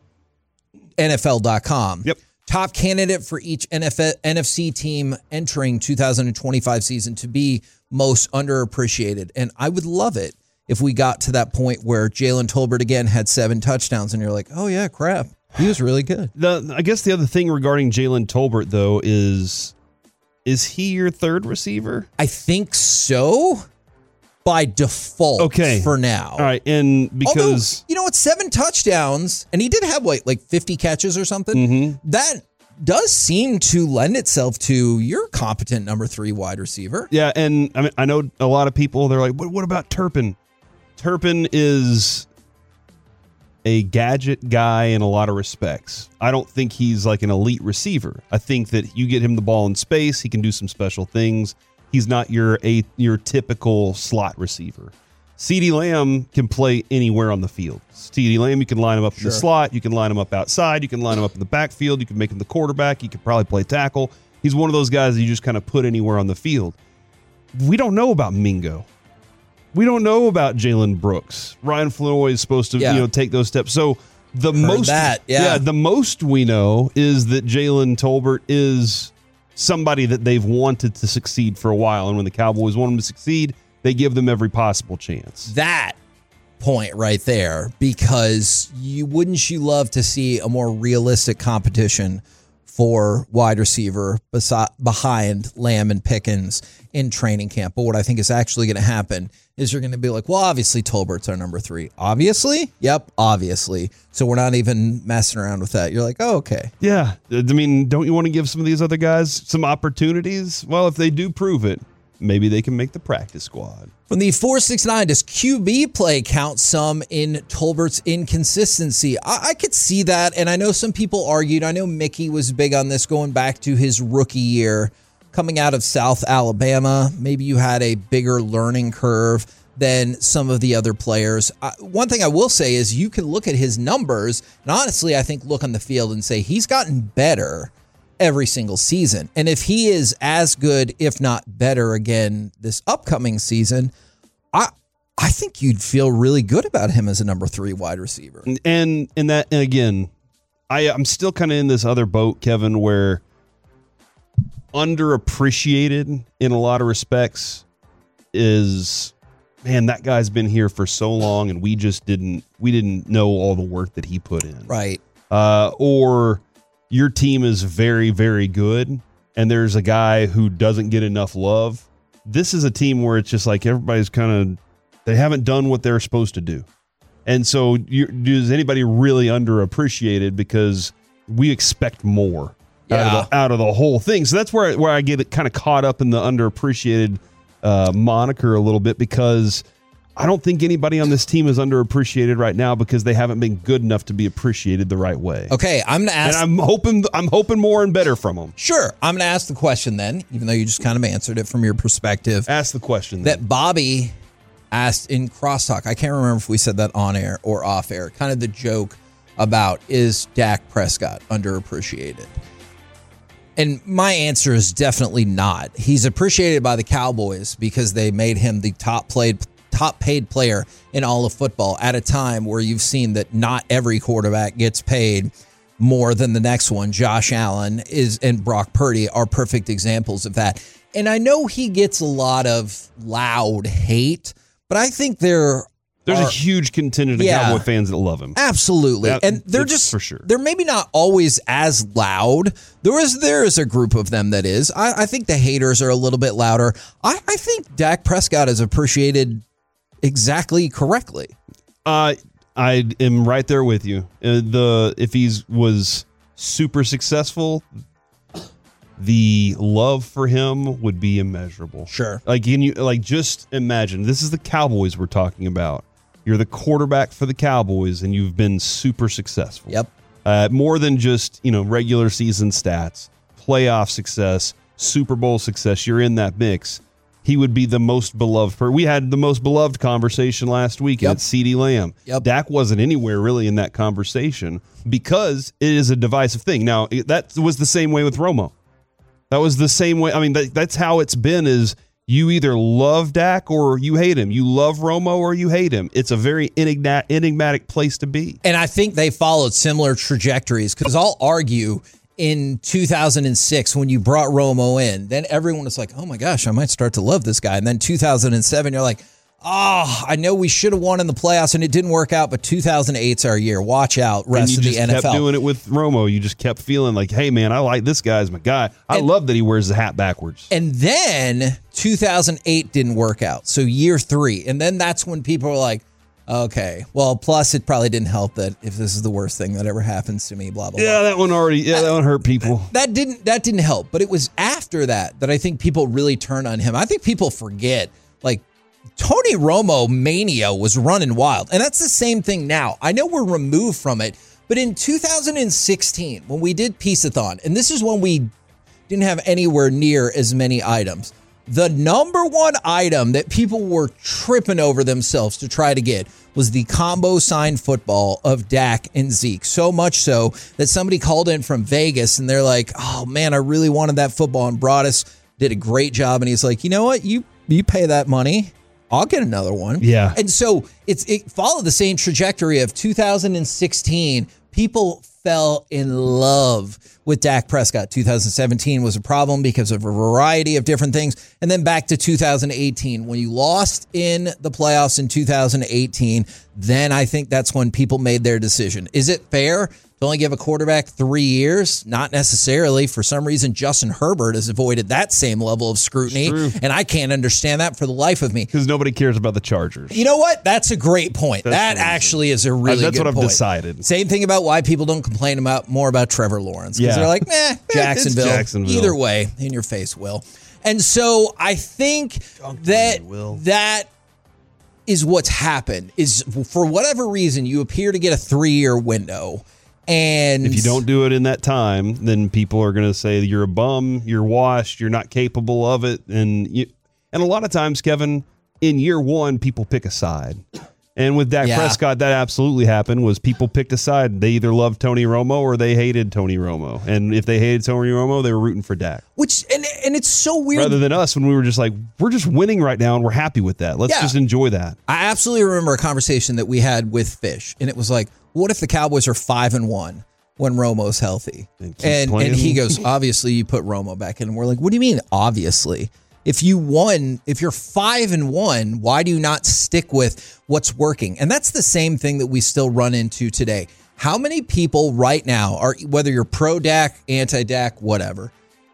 N F L dot com. Yep. Top candidate for each N F L, N F C team entering two thousand twenty-five season to be most underappreciated. And I would love it if we got to that point where Jalen Tolbert again had seven touchdowns and you're like, oh yeah, crap. He was really good. The I guess the other thing regarding Jalen Tolbert, though, is is he your third receiver? I think so by default Okay. for now. All right. And because, Although, you know what, seven touchdowns, and he did have like, like fifty catches or something. Mm-hmm. That does seem to lend itself to your competent number three wide receiver. yeah, and I mean, I know a lot of people, they're like, what, what about Turpin? Turpin is a gadget guy in a lot of respects. I don't think he's like an elite receiver. I think that you get him the ball in space, he can do some special things. He's not your a your typical slot receiver. CeeDee Lamb can play anywhere on the field. CeeDee Lamb, you can line him up in the Sure. slot, you can line him up outside, you can line him up in the backfield, you can make him the quarterback, you could probably play tackle. He's one of those guys that you just kind of put anywhere on the field. We don't know about Mingo. We don't know about Jalen Brooks. Ryan Floyd is supposed to, Yeah. you know, take those steps. So the Heard most that, yeah. the most we know is that Jalen Tolbert is somebody that they've wanted to succeed for a while. And when the Cowboys want him to succeed, they give them every possible chance. That point right there, because you wouldn't you love to see a more realistic competition for wide receiver besi- behind Lamb and Pickens in training camp. But what I think is actually going to happen is you're going to be like, well, obviously Tolbert's our number three. Obviously? Yep, obviously. So we're not even messing around with that. You're like, oh, okay. Yeah. I mean, don't you want to give some of these other guys some opportunities? Well, if they do prove it, maybe they can make the practice squad. From the four six nine, does Q B play count some in Tolbert's inconsistency? I, I could see that, and I know some people argued. I know Mickey was big on this going back to his rookie year. Coming out of South Alabama, maybe you had a bigger learning curve than some of the other players. Uh, one thing I will say is you can look at his numbers, and honestly, I think look on the field and say he's gotten better every single season. And if he is as good, if not better again this upcoming season, I I think you'd feel really good about him as a number three wide receiver. And and that and again, I, I'm still kind of in this other boat, Kevin, where underappreciated in a lot of respects is, man, that guy's been here for so long and we just didn't we didn't know all the work that he put in. Right. Uh, or your team is very, very good and there's a guy who doesn't get enough love. This is a team where it's just like everybody's kind of, they haven't done what they're supposed to do. And so you, is anybody really underappreciated because we expect more yeah. out, of the, out of the whole thing. So that's where, where I get kind of caught up in the underappreciated uh, moniker a little bit, because I don't think anybody on this team is underappreciated right now because they haven't been good enough to be appreciated the right way. Okay, I'm gonna ask, and I'm hoping I'm hoping more and better from them. Sure, I'm gonna ask the question then, even though you just kind of answered it from your perspective. Ask the question that then. Bobby asked in crosstalk. I can't remember if we said that on air or off air. Kind of the joke about, is Dak Prescott underappreciated? And my answer is definitely not. He's appreciated by the Cowboys because they made him the top played. top paid player in all of football at a time where you've seen that not every quarterback gets paid more than the next one. Josh Allen is and Brock Purdy are perfect examples of that. And I know he gets a lot of loud hate, but I think there There's are, a huge contingent of yeah, Cowboy fans that love him. Absolutely. That, and they're just for sure. They're maybe not always as loud. There is there is a group of them that is. I, I think the haters are a little bit louder. I, I think Dak Prescott is appreciated exactly correctly. Uh, I am right there with you. Uh, the if he's was super successful, the love for him would be immeasurable. Sure. Like can you like just imagine, this is the Cowboys we're talking about. You're the quarterback for the Cowboys and you've been super successful. Yep. Uh, more than just, you know, regular season stats, playoff success, Super Bowl success. You're in that mix. He would be the most beloved. Per- we had the most beloved conversation last week, yep. and it's CeeDee Lamb. Yep. Dak wasn't anywhere really in that conversation because it is a divisive thing. Now, it, that was the same way with Romo. That was the same way. I mean, that, that's how it's been, is you either love Dak or you hate him. You love Romo or you hate him. It's a very enigma- enigmatic place to be. And I think they followed similar trajectories, because I'll argue in two thousand six, when you brought Romo in, then everyone was like, oh my gosh, I might start to love this guy. And then two thousand seven, you're like, oh, I know we should have won in the playoffs and it didn't work out, but two thousand eight's our year. Watch out, rest of the N F L. And you just kept doing it with Romo. You just kept feeling like, hey, man, I like this guy as my guy. I and, love that he wears the hat backwards. And then two thousand eight didn't work out. So year three. And then that's when people were like, okay, well, plus it probably didn't help that if this is the worst thing that ever happens to me, blah, blah, yeah, blah. that one already, yeah, that one hurt people. That didn't, that didn't help. But it was after that that I think people really turned on him. I think people forget, like, Tony Romo mania was running wild. And that's the same thing now. I know we're removed from it, but in two thousand sixteen, when we did Peace-a-thon, and this is when we didn't have anywhere near as many items, the number one item that people were tripping over themselves to try to get was the combo signed football of Dak and Zeke. So much so that somebody called in from Vegas and they're like, oh man, I really wanted that football. And Broadus did a great job. And he's like, you know what? You you pay that money, I'll get another one. Yeah. And so it's it followed the same trajectory of two thousand sixteen. People fell in love with Dak Prescott. two thousand seventeen was a problem because of a variety of different things. And then back to two thousand eighteen, when you lost in the playoffs in two thousand eighteen, then I think that's when people made their decision. Is it fair to only give a quarterback three years? Not necessarily. For some reason, Justin Herbert has avoided that same level of scrutiny, and I can't understand that for the life of me. Because nobody cares about the Chargers. You know what? That's a great point. That's that actually is a really That's good what I've point. decided. Same thing about why people don't complain about more about Trevor Lawrence. Because Yeah. they're like, eh, Jacksonville. Jacksonville. Either way, in your face, Will. And so I think that that is what's happened. Is for whatever reason, you appear to get a three-year window. And if you don't do it in that time, then people are going to say you're a bum, you're washed, you're not capable of it. And you, and a lot of times, Kevin, in year one, people pick a side. And with Dak Yeah. Prescott, that absolutely happened. Was people picked a side. They either loved Tony Romo or they hated Tony Romo. And if they hated Tony Romo, they were rooting for Dak. Which and and it's so weird. Rather than us, when we were just like, we're just winning right now and we're happy with that. Let's Yeah. just enjoy that. I absolutely remember a conversation that we had with Fish, and it was like, what if the Cowboys are five and one when Romo's healthy? And and, playing. he goes, obviously you put Romo back in. And we're like, what do you mean, obviously? If you won, if you're five and one, why do you not stick with what's working? And that's the same thing that we still run into today. How many people right now are, whether you're pro Dak, anti Dak, whatever,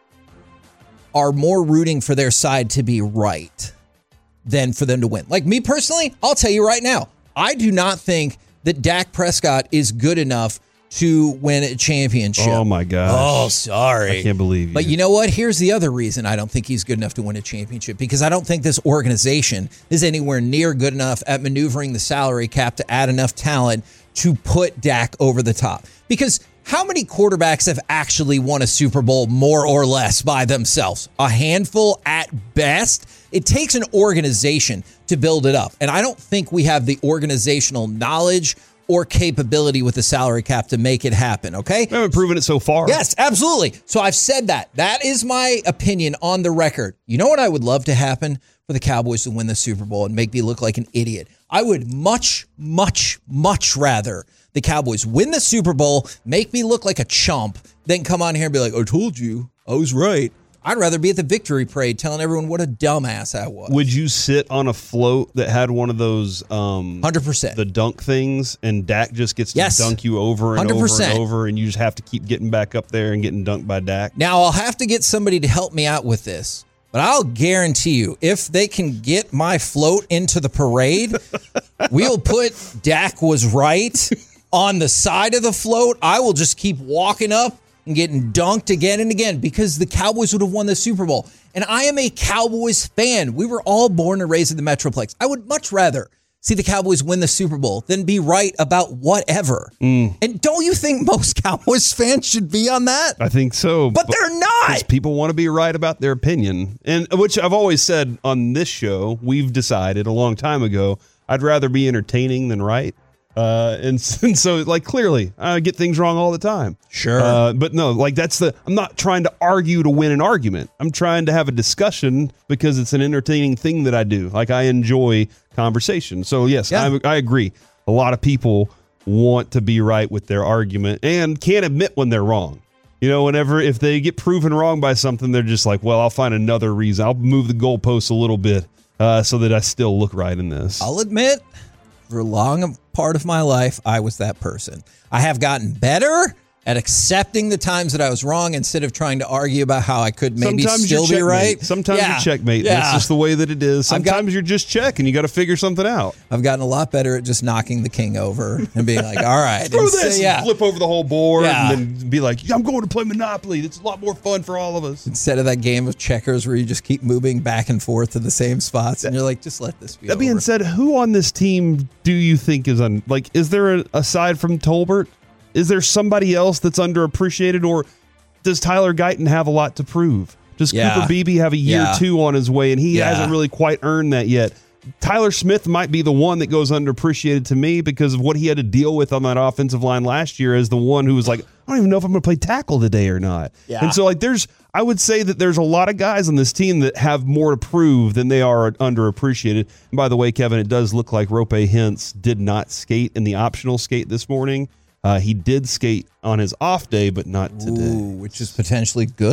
are more rooting for their side to be right than for them to win? Like me personally, I'll tell you right now, I do not think that Dak Prescott is good enough to win a championship. Oh, my gosh. Oh, sorry. I can't believe you. But you know what? Here's the other reason I don't think he's good enough to win a championship, because I don't think this organization is anywhere near good enough at maneuvering the salary cap to add enough talent to put Dak over the top. Because how many quarterbacks have actually won a Super Bowl more or less by themselves? A handful at best. It takes an organization to build it up. And I don't think we have the organizational knowledge or capability with the salary cap to make it happen, okay? We haven't proven it so far. Yes, absolutely. So I've said that. That is my opinion on the record. You know what I would love to happen? For the Cowboys to win the Super Bowl and make me look like an idiot. I would much, much, much rather the Cowboys win the Super Bowl, make me look like a chump, than come on here and be like, I told you, I was right. I'd rather be at the victory parade telling everyone what a dumbass I was. Would you sit on a float that had one of those um, one hundred percent the dunk things, and Dak just gets to Yes. dunk you over and one hundred percent over and over, and you just have to keep getting back up there and getting dunked by Dak? Now, I'll have to get somebody to help me out with this, but I'll guarantee you, if they can get my float into the parade, we'll put Dak was right on the side of the float. I will just keep walking up and getting dunked again and again, because the Cowboys would have won the Super Bowl. And I am a Cowboys fan. We were all born and raised in the Metroplex. I would much rather see the Cowboys win the Super Bowl than be right about whatever. Mm. And don't you think most Cowboys fans should be on that? I think so. But they're not. 'Cause people want to be right about their opinion. And which I've always said on this show, we've decided a long time ago, I'd rather be entertaining than right. Uh, and, and so, like, clearly, I get things wrong all the time. Sure. Uh, but no, like, that's the, I'm not trying to argue to win an argument. I'm trying to have a discussion because it's an entertaining thing that I do. Like, I enjoy conversation. So, yes, Yeah. I, I agree. A lot of people want to be right with their argument and can't admit when they're wrong. You know, whenever, if they get proven wrong by something, they're just like, well, I'll find another reason. I'll move the goalposts a little bit uh, so that I still look right in this. I'll admit, for a long part of my life, I was that person. I have gotten better at accepting the times that I was wrong instead of trying to argue about how I could maybe Sometimes still you're be checkmate. right. Sometimes Yeah. you're checkmate. Yeah. That's just the way that it is. I've got- Sometimes you're just check and you got to figure something out. I've gotten a lot better at just knocking the king over and being like, all right. Screw and this. say- yeah. And flip over the whole board Yeah. and then be like, I'm going to play Monopoly. It's a lot more fun for all of us. Instead of that game of checkers where you just keep moving back and forth to the same spots and you're like, just let this be That being over. said, who on this team do you think is on? Like, is there a, aside from Tolbert, is there somebody else that's underappreciated, or does Tyler Guyton have a lot to prove? Does Yeah. Cooper Beebe have a year Yeah. two on his way, and he Yeah. hasn't really quite earned that yet? Tyler Smith might be the one that goes underappreciated to me because of what he had to deal with on that offensive line last year as the one who was like, I don't even know if I'm going to play tackle today or not. Yeah. And so, like, there's, I would say that there's a lot of guys on this team that have more to prove than they are underappreciated. And by the way, Kevin, it does look like Rope Hintz did not skate in the optional skate this morning. Uh, he did skate on his off day, but not today. Ooh, which is potentially good.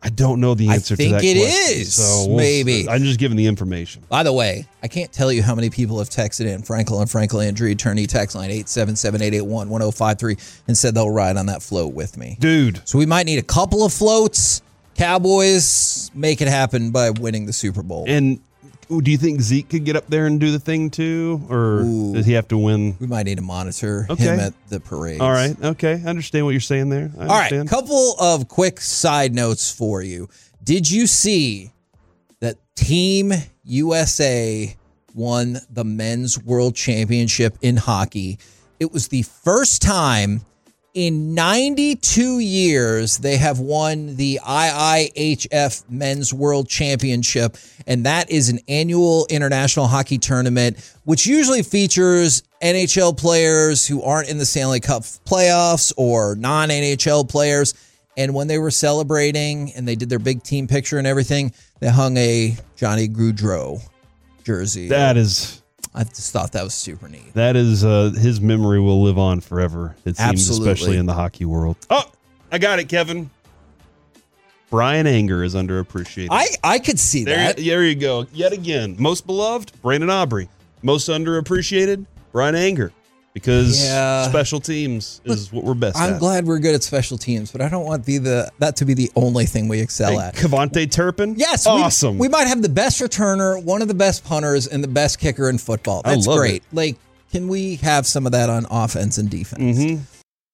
I don't know the answer I think to that it question. is, So we'll, maybe. I'm just giving the information. By the way, I can't tell you how many people have texted in Frankel and Frankel Andrew attorney text line eight seven seven, eight eight one, one oh five three and said they'll ride on that float with me. Dude. So we might need a couple of floats. Cowboys make it happen by winning the Super Bowl. And do you think Zeke could get up there and do the thing too? Or Ooh. does he have to win? We might need to monitor Okay. him at the parade. All right. Okay. I understand what you're saying there. I All right. understand. Couple of quick side notes for you. Did you see that Team U S A won the men's world championship in hockey? It was the first time in ninety-two years they have won the I I H F Men's World Championship, and that is an annual international hockey tournament, which usually features N H L players who aren't in the Stanley Cup playoffs or non-N H L players. And when they were celebrating and they did their big team picture and everything, they hung a Johnny Gaudreau jersey. That is... I just thought that was super neat. That is, uh, his memory will live on forever, it seems, Absolutely. especially in the hockey world. Oh, I got it, Kevin. Brian Anger is underappreciated. I, I could see there, that. There you go. Yet again. Most beloved, Brandon Aubrey. Most underappreciated, Brian Anger. Because Yeah. special teams is what we're best I'm at. glad we're good at special teams, but I don't want be the that to be the only thing we excel Hey, at. Kavonte Turpin? Yes, we- Awesome. We, might have the best returner, one of the best punters, and the best kicker in football. I That's love great. it. Like, can we have some of that on offense and defense? Mm-hmm.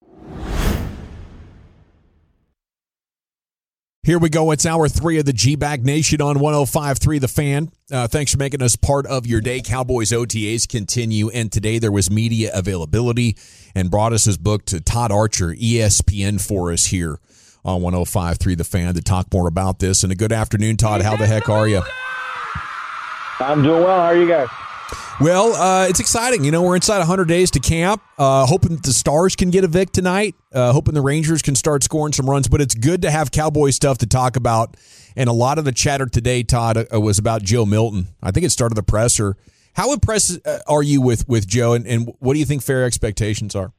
Here we go. It's hour three of the G-Bag Nation on one oh five point three The Fan. Uh, thanks for making us part of your day. Cowboys O T As continue, and today there was media availability, and brought us his book to Todd Archer, E S P N, for us here on one oh five point three The Fan to talk more about this. And a good afternoon, Todd. How the heck are you? I'm doing well. How are you guys? Well, uh, it's exciting. You know, we're inside one hundred days to camp. Uh, hoping that the Stars can get a Vic tonight. Uh, hoping the Rangers can start scoring some runs. But it's good to have Cowboy stuff to talk about. And a lot of the chatter today, Todd, uh, was about Joe Milton. I think it started the presser. How impressed uh, are you with, with Joe, and, and what do you think fair expectations are?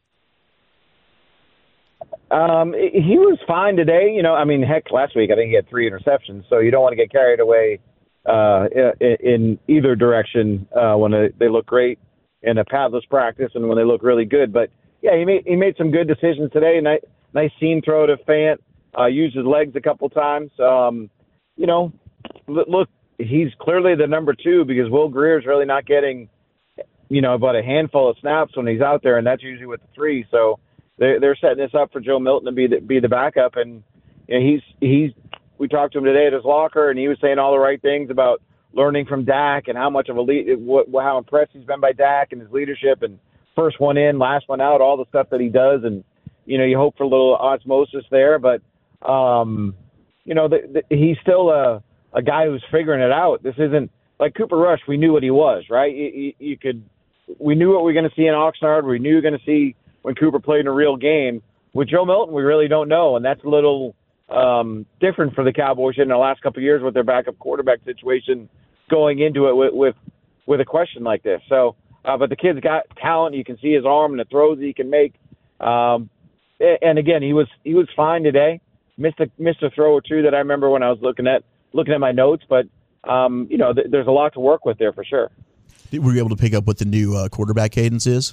Um, he was fine today. You know, I mean, heck, last week I think he had three interceptions. So you don't want to get carried away uh, in, in either direction uh, when they, they look great in a padless practice and when they look really good. But yeah, he made he made some good decisions today. Nice, nice seam throw to Fant. Uh, used his legs a couple times. Um, you know, look, he's clearly the number two because Will Greer's really not getting, you know, about a handful of snaps when he's out there, and that's usually with the three. So they're they're setting this up for Joe Milton to be the, be the backup, and you know, he's he's. We talked to him today at his locker, and he was saying all the right things about learning from Dak and how much of a lead, what, how impressed he's been by Dak and his leadership, and first one in, last one out, all the stuff that he does, and you know, you hope for a little osmosis there, but um, you know, the, the, he's still a a guy who's figuring it out. This isn't like Cooper Rush. We knew what he was, right? You, you, you could, we knew what we were going to see in Oxnard. We knew we were going to see when Cooper played in a real game. With Joe Milton, we really don't know, and that's a little um, different for the Cowboys in the last couple of years with their backup quarterback situation going into it with with, with a question like this. So, uh, but the kid's got talent. You can see his arm and the throws he can make. Um, and again, he was he was fine today. Missed a missed a throw or two that I remember when I was looking at looking at my notes. But um, you know, th- there's a lot to work with there for sure. Were you able to pick up what the new uh, quarterback cadence is?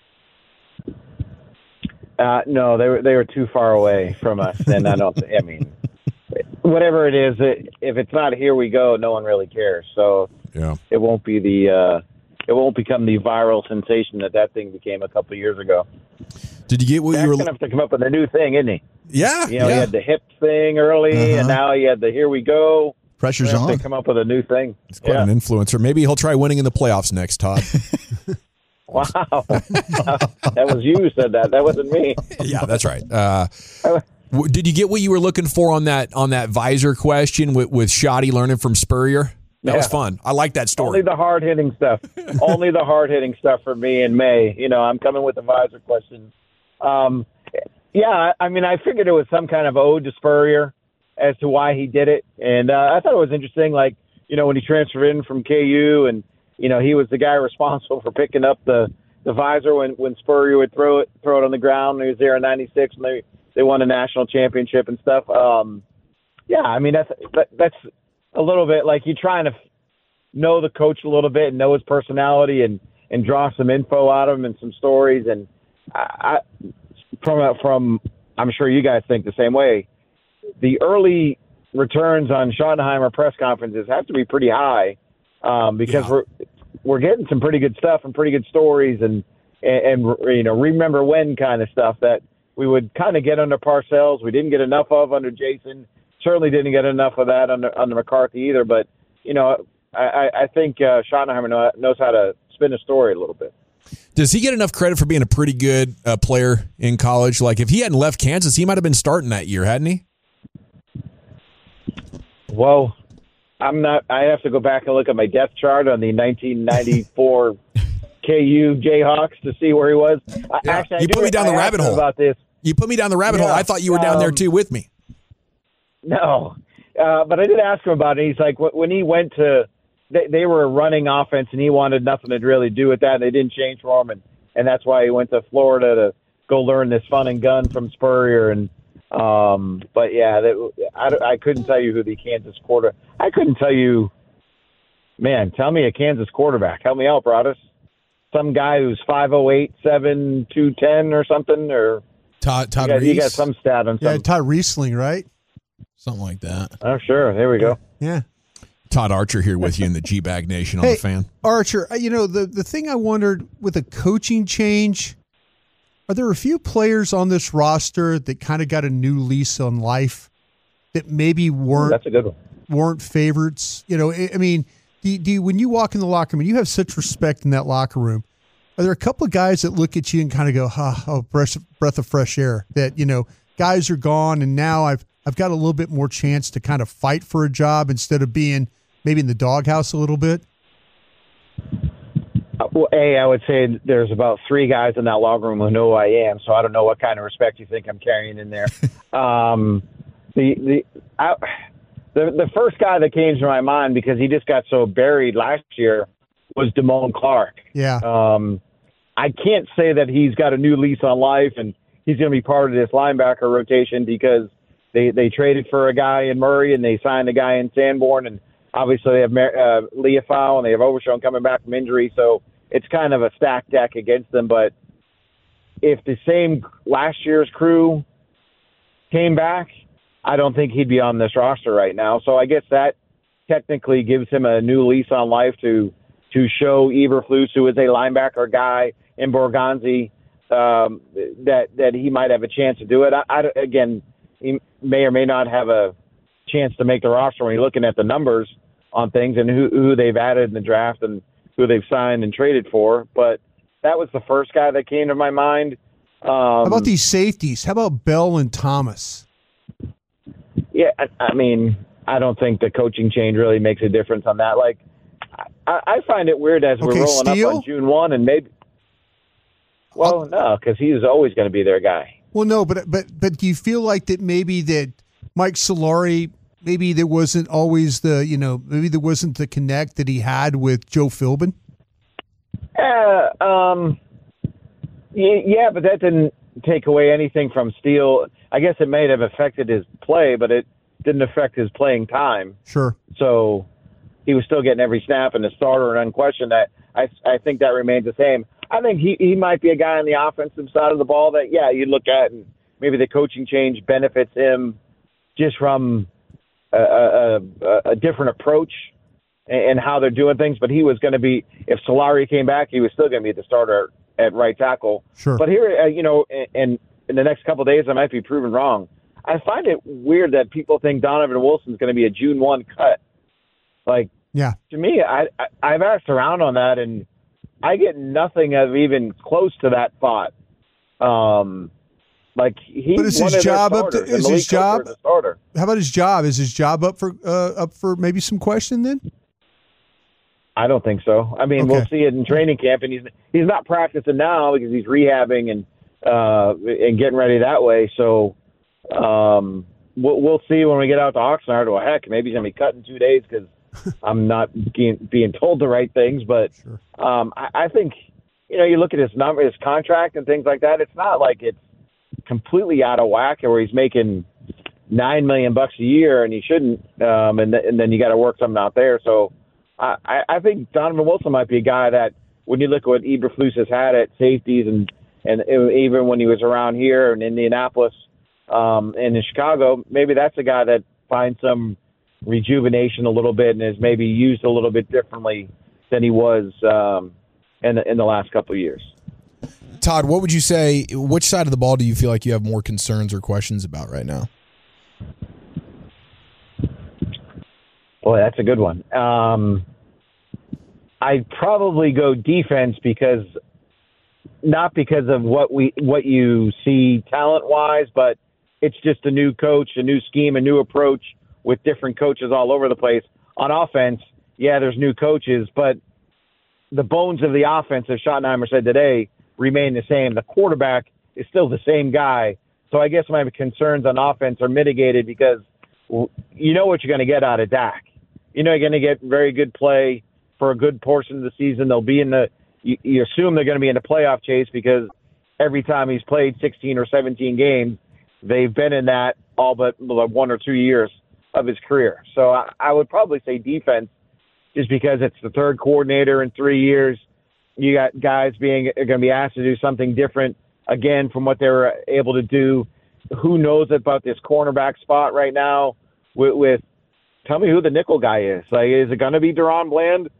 Uh, no, they were they were too far away from us, and I don't. I mean, whatever it is, it, if it's not here we go, no one really cares. So yeah, it won't be the uh, it won't become the viral sensation that that thing became a couple of years ago. Did you get what Dak's you were? Gonna have to come up with a new thing, isn't he? Yeah, you know, yeah. he had the hip thing early, Uh-huh. and now he had the here we go. Pressure's We're gonna have on. to come up with a new thing. He's quite Yeah. an influencer. Maybe he'll try winning in the playoffs next, Todd. Wow, that was you who said that. That wasn't me. Yeah, that's right. Uh, w- did you get what you were looking for on that on that visor question with, with Shoddy learning from Spurrier? That was Yeah. fun. I like that story. Only the hard hitting stuff. Only the hard hitting stuff for me in May. You know, I'm coming with the visor questions. Um, yeah, I mean, I figured it was some kind of ode to Spurrier as to why he did it, and uh, I thought it was interesting. Like, you know, when he transferred in from K U, and you know, he was the guy responsible for picking up the, the visor when, when Spurrier would throw it throw it on the ground. He was there in ninety-six, and they they won a national championship and stuff. Um, Yeah, I mean that's that, that's a little bit like you're trying to know the coach a little bit and know his personality and, and draw some info out of him and some stories. And I, I from from I'm sure you guys think the same way. The early returns on Schottenheimer press conferences have to be pretty high um, because yeah. we're we're getting some pretty good stuff and pretty good stories and, and and you know remember when kind of stuff that we would kind of get under Parcells. We didn't get enough of under Jason. Certainly didn't get enough of that under, under McCarthy either. But, you know, I, I think uh, Schottenheimer know, knows how to spin a story a little bit. Does he get enough credit for being a pretty good uh, player in college? Like, if he hadn't left Kansas, he might have been starting that year, hadn't he? Well, I'm not – I have to go back and look at my depth chart on the nineteen ninety-four K U Jayhawks to see where he was. I, yeah. actually, I you do, put me down I the rabbit hole. About this. You put me down the rabbit yeah, hole. I thought you were down um, there, too, with me. No, uh, but I did ask him about it. He's like, when he went to, they, they were a running offense, and he wanted nothing to really do with that. And they didn't change for him, and, and that's why he went to Florida to go learn this fun and gun from Spurrier. And um, but yeah, that, I, I couldn't tell you who the Kansas quarter. I couldn't tell you, man. Tell me a Kansas quarterback. Help me out, Broadus. Some guy who's five oh eight, seven, two ten or something, or Todd Todd you got, Reese. you got some stat on yeah, some. Todd Riesling, right? Something like that. Oh, sure. There we go. Yeah. Todd Archer here with you in the G-Bag Nation on hey, the Fan. Archer, you know, the, the thing I wondered with a coaching change, are there a few players on this roster that kind of got a new lease on life that maybe weren't That's a good one. weren't favorites? You know, I, I mean, do you, do you, when you walk in the locker room, you have such respect in that locker room. Are there a couple of guys that look at you and kind of go, oh, oh breath, breath of fresh air, that, you know, guys are gone and now I've I've got a little bit more chance to kind of fight for a job instead of being maybe in the doghouse a little bit? Uh, well, A, I would say there's about three guys in that locker room who know who I am, so I don't know what kind of respect you think I'm carrying in there. um, the the, I, the the first guy that came to my mind, because he just got so buried last year, was Damone Clark. Yeah. Um, I can't say that he's got a new lease on life and he's going to be part of this linebacker rotation because They they traded for a guy in Murray and they signed a guy in Sanborn, and obviously they have uh, Leofau and they have Overshown coming back from injury, so it's kind of a stacked deck against them. But if the same last year's crew came back, I don't think he'd be on this roster right now. So I guess that technically gives him a new lease on life to to show Eberflus, who is a linebacker guy, in Borgonzi, um, that that he might have a chance to do it. I, I, again. He may or may not have a chance to make the roster when you're looking at the numbers on things and who, who they've added in the draft and who they've signed and traded for. But that was the first guy that came to my mind. Um, How about these safeties? How about Bell and Thomas? Yeah, I, I mean, I don't think the coaching change really makes a difference on that. Like, I, I find it weird as we're okay, rolling Steele? up on June first and maybe – well, no, because he's always going to be their guy. Well, no, but but but do you feel like that maybe that Mike Solari, maybe there wasn't always the, you know, maybe there wasn't the connect that he had with Joe Philbin? Uh, um, yeah, but that didn't take away anything from Steele. I guess it may have affected his play, but it didn't affect his playing time. Sure. So he was still getting every snap and the starter and unquestioned. That I I think that remains the same. I think he, he might be a guy on the offensive side of the ball that, yeah, you look at and maybe the coaching change benefits him just from a, a, a, a different approach and how they're doing things. But he was going to be, if Solari came back, he was still going to be the starter at right tackle. Sure. But here, uh, you know, in, in the next couple of days, I might be proven wrong. I find it weird that people think Donovan Wilson's going to be a June first cut. Like, yeah, to me, I, I I've asked around on that, and I get nothing of even close to that thought. Um, like he's but is one his of job their up? To, starters, is and his Malik Hooker job? is a starter. How about his job? Is his job up for uh, up for maybe some question then? I don't think so. I mean, Okay. we'll see it in training camp, and he's he's not practicing now because he's rehabbing and uh, and getting ready that way. So um, we'll we'll see when we get out to Oxnard. Well, heck, maybe he's gonna be cut in two days because I'm not being, being told the right things. But sure. um, I, I think, you know, you look at his number, his contract and things like that. It's not like it's completely out of whack or he's making nine million bucks a year, and he shouldn't. Um, and th- and then you got to work something out there. So I, I, I think Donovan Wilson might be a guy that when you look at what Eberflus has had at safeties, and and it, even when he was around here in Indianapolis um, and in Chicago, maybe that's a guy that finds some rejuvenation a little bit and is maybe used a little bit differently than he was um, in the, in the last couple of years. Todd, what would you say, which side of the ball do you feel like you have more concerns or questions about right now? Boy, that's a good one. Um, I'd probably go defense because not because of what we what you see talent-wise, but it's just a new coach, a new scheme, a new approach with different coaches all over the place. On offense, yeah, there's new coaches, but the bones of the offense, as Schottenheimer said today, remain the same. The quarterback is still the same guy. So I guess my concerns on offense are mitigated because you know what you're going to get out of Dak. You know you're going to get very good play for a good portion of the season. They'll be in the you, you assume they're going to be in the playoff chase because every time he's played sixteen or seventeen games, they've been in that all but one or two years of his career. So I, I would probably say defense just because it's the third coordinator in three years. You got guys being are going to be asked to do something different again from what they were able to do. Who knows about this cornerback spot right now with, with tell me who the nickel guy is. Like, is it going to be Deron Bland?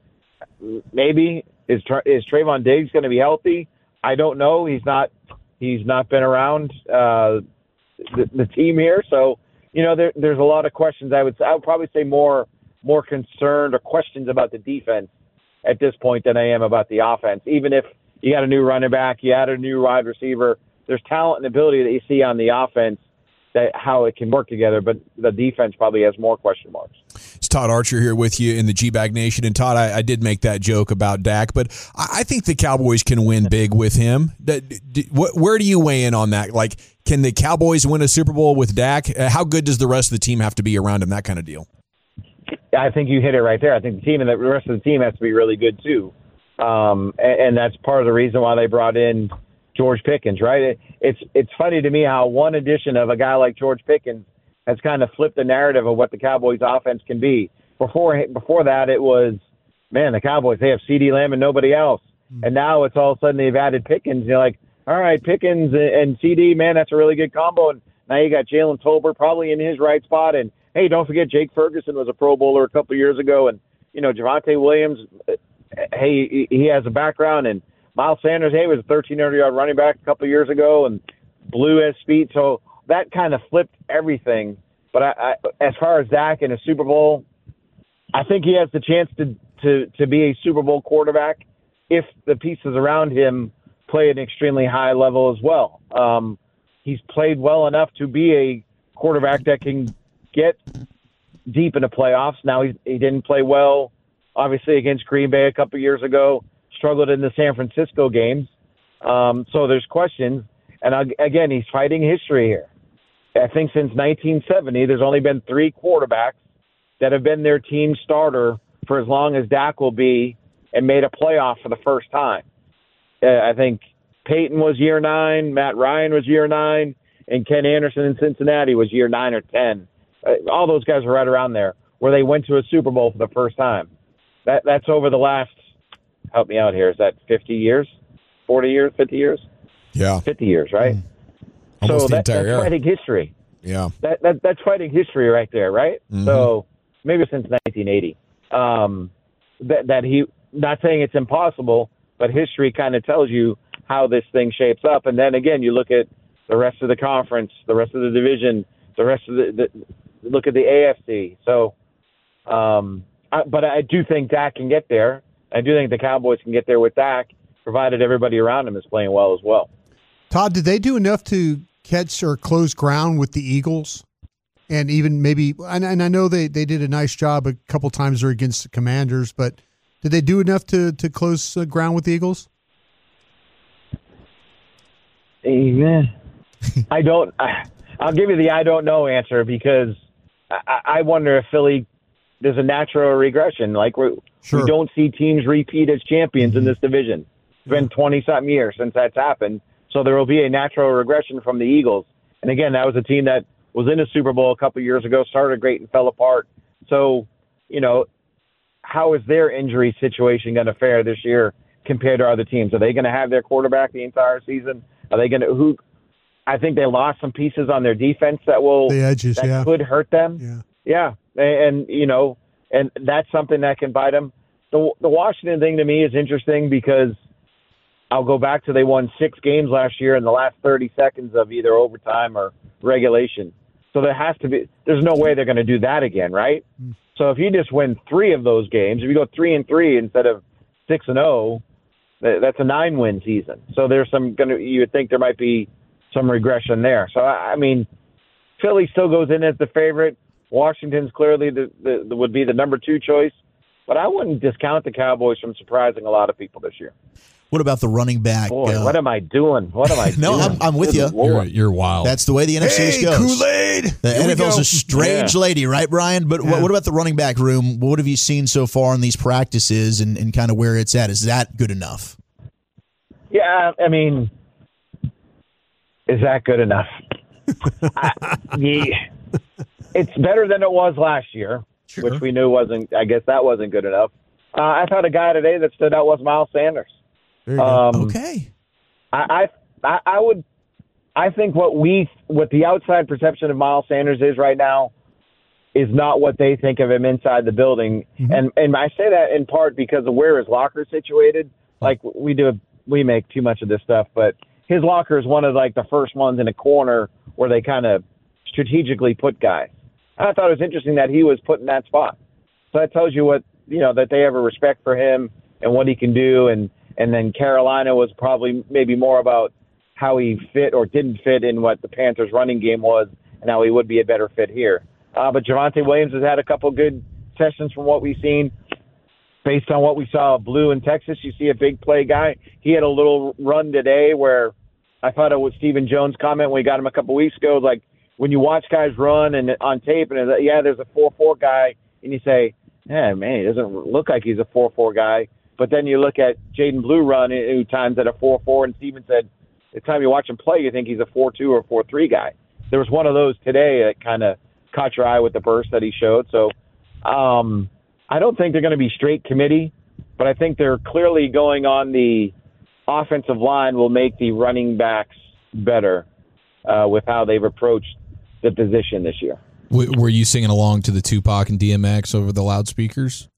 Maybe. Is is Trayvon Diggs going to be healthy? I don't know. He's not. He's not been around uh, the, the team here, so you know there, there's a lot of questions. I would I would probably say more more concerned or questions about the defense at this point than I am about the offense. Even if you got a new running back, you add a new wide receiver, there's talent and ability that you see on the offense, that how it can work together, but the defense probably has more question marks. It's Todd Archer here with you in the G-Bag Nation. And Todd, I, I did make that joke about Dak, but I, I think the Cowboys can win big with him. That, d- wh- where do you weigh in on that? Like, can the Cowboys win a Super Bowl with Dak? Uh, how good does the rest of the team have to be around him, that kind of deal? I think you hit it right there. I think the team and the rest of the team has to be really good too. Um, and, and that's part of the reason why they brought in George Pickens, right? It, it's it's funny to me how one addition of a guy like George Pickens has kind of flipped the narrative of what the Cowboys offense can be. Before before that, it was, man, the Cowboys, they have CeeDee Lamb and nobody else. Mm-hmm. And now it's all of a sudden they've added Pickens. You're like, all right, Pickens and, and C D, man, that's a really good combo. And now you got Jalen Tolbert probably in his right spot. And, hey, don't forget Jake Ferguson was a Pro Bowler a couple of years ago. And, you know, Javonte Williams, hey, he has a background. And Miles Sanders, hey, was a thirteen hundred yard running back a couple of years ago and blew his speed. So that kind of flipped everything. But I, I, as far as Dak in a Super Bowl, I think he has the chance to, to, to be a Super Bowl quarterback if the pieces around him play at an extremely high level as well. Um, he's played well enough to be a quarterback that can get deep in the playoffs. Now he, he didn't play well, obviously, against Green Bay a couple of years ago, struggled in the San Francisco games. Um, so there's questions. And again, he's fighting history here. I think since nineteen seventy, there's only been three quarterbacks that have been their team starter for as long as Dak will be and made a playoff for the first time. Uh, I think Peyton was year nine, Matt Ryan was year nine, and Ken Anderson in Cincinnati was year nine or ten. Uh, all those guys were right around there where they went to a Super Bowl for the first time. That That's over the last, help me out here, is that fifty years, forty years, fifty years? Yeah. fifty years, right? Mm. Almost so the that, entire that's era. fighting history. Yeah. That, that That's fighting history right there, right? Mm-hmm. So maybe since nineteen eighty. Um, that, that he, not saying it's impossible, but history kind of tells you how this thing shapes up. And then again, you look at the rest of the conference, the rest of the division, the rest of the, the look at the A F C. So, um, I, but I do think Dak can get there. I do think the Cowboys can get there with Dak, provided everybody around him is playing well as well. Todd, did they do enough to catch or close ground with the Eagles? And even maybe, and, and I know they, they did a nice job a couple times there against the Commanders, but did they do enough to, to close uh, ground with the Eagles? Amen. I don't, I, I'll give you the I don't know answer because I, I wonder if Philly, there's a natural regression. Like we're, sure. we don't see teams repeat as champions in this division. It's been twenty-something years since that's happened. So there will be a natural regression from the Eagles. And again, that was a team that was in a Super Bowl a couple years ago, started great and fell apart. So, you know, how is their injury situation going to fare this year compared to other teams? Are they going to have their quarterback the entire season? Are they going to who? I think they lost some pieces on their defense that will the edges, that yeah. could hurt them. Yeah, yeah, and, and you know, and that's something that can bite them. The the Washington thing to me is interesting because I'll go back to they won six games last year in the last thirty seconds of either overtime or regulation. So there has to be. There's no way they're going to do that again, right? Mm. So if you just win three of those games, if you go three and three instead of six and zero, that's a nine-win season. So there's some going to. You would think there might be some regression there. So, I mean, Philly still goes in as the favorite. Washington's clearly the, the, the would be the number two choice. But I wouldn't discount the Cowboys from surprising a lot of people this year. What about the running back? Boy, uh, what am I doing? What am I no, doing? I'm, I'm with Good you. You're, you're wild. That's the way the N F C hey, goes. Kool-Aid. The Here N F L's a strange Yeah. lady, right, Brian? But Yeah. what, what about the running back room? What have you seen so far in these practices and, and kind of where it's at? Is that good enough? Yeah, I mean, is that good enough? I, yeah, it's better than it was last year, Sure. which we knew wasn't. I guess that wasn't good enough. Uh, I thought a guy today that stood out was Miles Sanders. There you go. Um, Okay. I, I I would I think what we what the outside perception of Miles Sanders is right now is not what they think of him inside the building. Mm-hmm. And and I say that in part because of where his locker is situated. Like we do we make too much of this stuff, but his locker is one of like the first ones in a corner where they kind of strategically put guys. I thought it was interesting that he was put in that spot. So that tells you what, you know, that they have a respect for him and what he can do. And, and then Carolina was probably maybe more about how he fit or didn't fit in what the Panthers running game was and how he would be a better fit here. Uh, but Javonte Williams has had a couple good sessions from what we've seen. Based on what we saw of Blue in Texas, you see a big play guy. He had a little run today where I thought it was Stephen Jones' comment when we got him a couple weeks ago, like when you watch guys run and on tape and it's, yeah, there's a four four guy, and you say, yeah, man, he doesn't look like he's a four four guy. But then you look at Jaden Blue run who times at a four four, and Stephen said, the time you watch him play, you think he's a four two or four three guy. There was one of those today that kind of caught your eye with the burst that he showed. So um, I don't think they're going to be straight committee, but I think they're clearly going on the offensive line will make the running backs better uh, with how they've approached the position this year. W- were you singing along to the Tupac and D M X over the loudspeakers?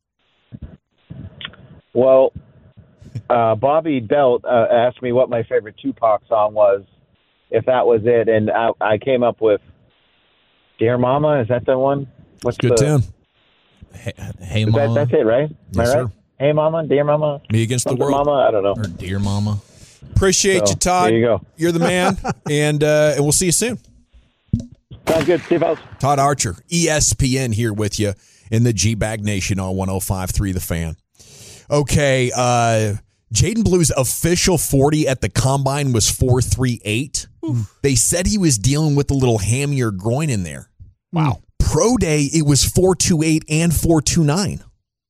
Well, uh, Bobby Belt uh, asked me what my favorite Tupac song was, if that was it, and I, I came up with Dear Mama. Is that the one? What's Good the, tune. Hey, hey that, Mama. that's it, right? Am Yes, I right? sir. Hey, Mama, Dear Mama. Me against Something the world. Mama, I don't know. Or Dear Mama. Appreciate So, you, Todd. there you go. You're the man, and uh, and we'll see you soon. Sounds good. Steve House. Todd Archer, E S P N here with you in the G-Bag Nation on one oh five point three The Fan. Okay, uh, Jaden Blue's official forty at the Combine was four three eight. They said he was dealing with a little hammy or groin in there. Wow. Pro Day, it was four two eight and four two nine.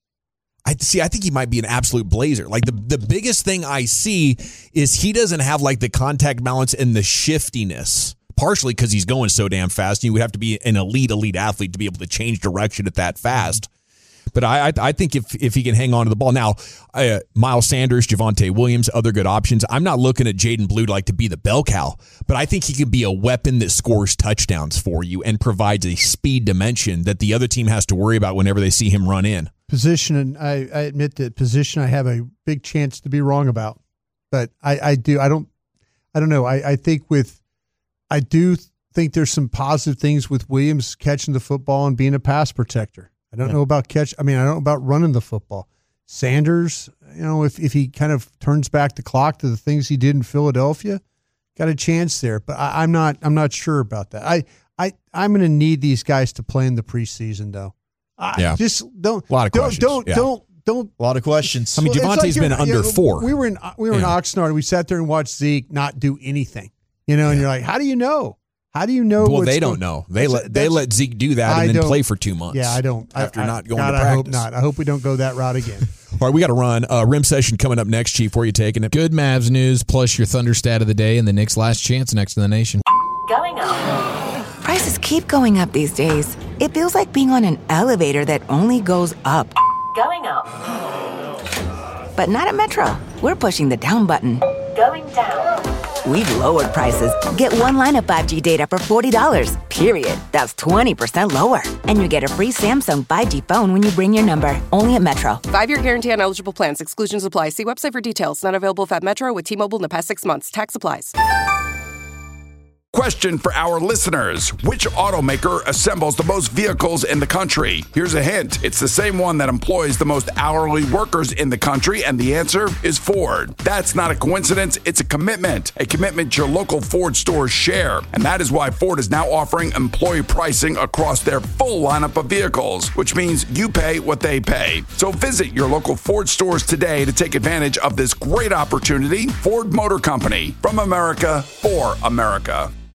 I see. I think he might be an absolute blazer. Like the, the biggest thing I see is he doesn't have like the contact balance and the shiftiness, partially because he's going so damn fast. You would have to be an elite, elite athlete to be able to change direction at that fast. But I, I, I think if if he can hang on to the ball now, uh, Miles Sanders, Javonte Williams, other good options. I'm not looking at Jaden Blue like to be the bell cow, but I think he could be a weapon that scores touchdowns for you and provides a speed dimension that the other team has to worry about whenever they see him run in. Position, and I, I admit that position I have a big chance to be wrong about, but I, I do I don't I don't know I, I think with I do think there's some positive things with Williams catching the football and being a pass protector. I don't Yeah. know about catch. I mean, I don't know about running the football. Sanders, you know, if if he kind of turns back the clock to the things he did in Philadelphia, got a chance there. But I, I'm not I'm not sure about that. I I I'm going to need these guys to play in the preseason though. I Yeah. just don't A lot of don't questions. don't Yeah. don't don't. A lot of questions. I mean, Well, it's Javonte's like been you're- under you know, four. We were in we were in Yeah. Oxnard and we sat there and watched Zeke not do anything. You know, and you're like, how do you know? How do you know? Well, what's they don't going- know. They That's- let they that's- let Zeke do that I and then don't- play for two months. Yeah, I don't. After I, not going God, to I practice. hope not. I hope we don't go that route again. All right, we got to run. Uh, rim session coming up next, Chief. Where are you taking it? Good Mavs news plus your Thunder stat of the day and the Knicks' last chance next to the nation. Going up. Prices keep going up these days. It feels like being on an elevator that only goes up. Going up. But not at Metro. We're pushing the down button. Going down. We've lowered prices. Get one line of five G data for forty dollars, period. That's twenty percent lower. And you get a free Samsung five G phone when you bring your number. Only at Metro. Five-year guarantee on eligible plans. Exclusions apply. See website for details. Not available at Metro with T-Mobile in the past six months. Tax applies. Question for our listeners. Which automaker assembles the most vehicles in the country? Here's a hint. It's the same one that employs the most hourly workers in the country, and the answer is Ford. That's not a coincidence. It's a commitment. A commitment your local Ford stores share. And that is why Ford is now offering employee pricing across their full lineup of vehicles, which means you pay what they pay. So visit your local Ford stores today to take advantage of this great opportunity. Ford Motor Company. From America, for America.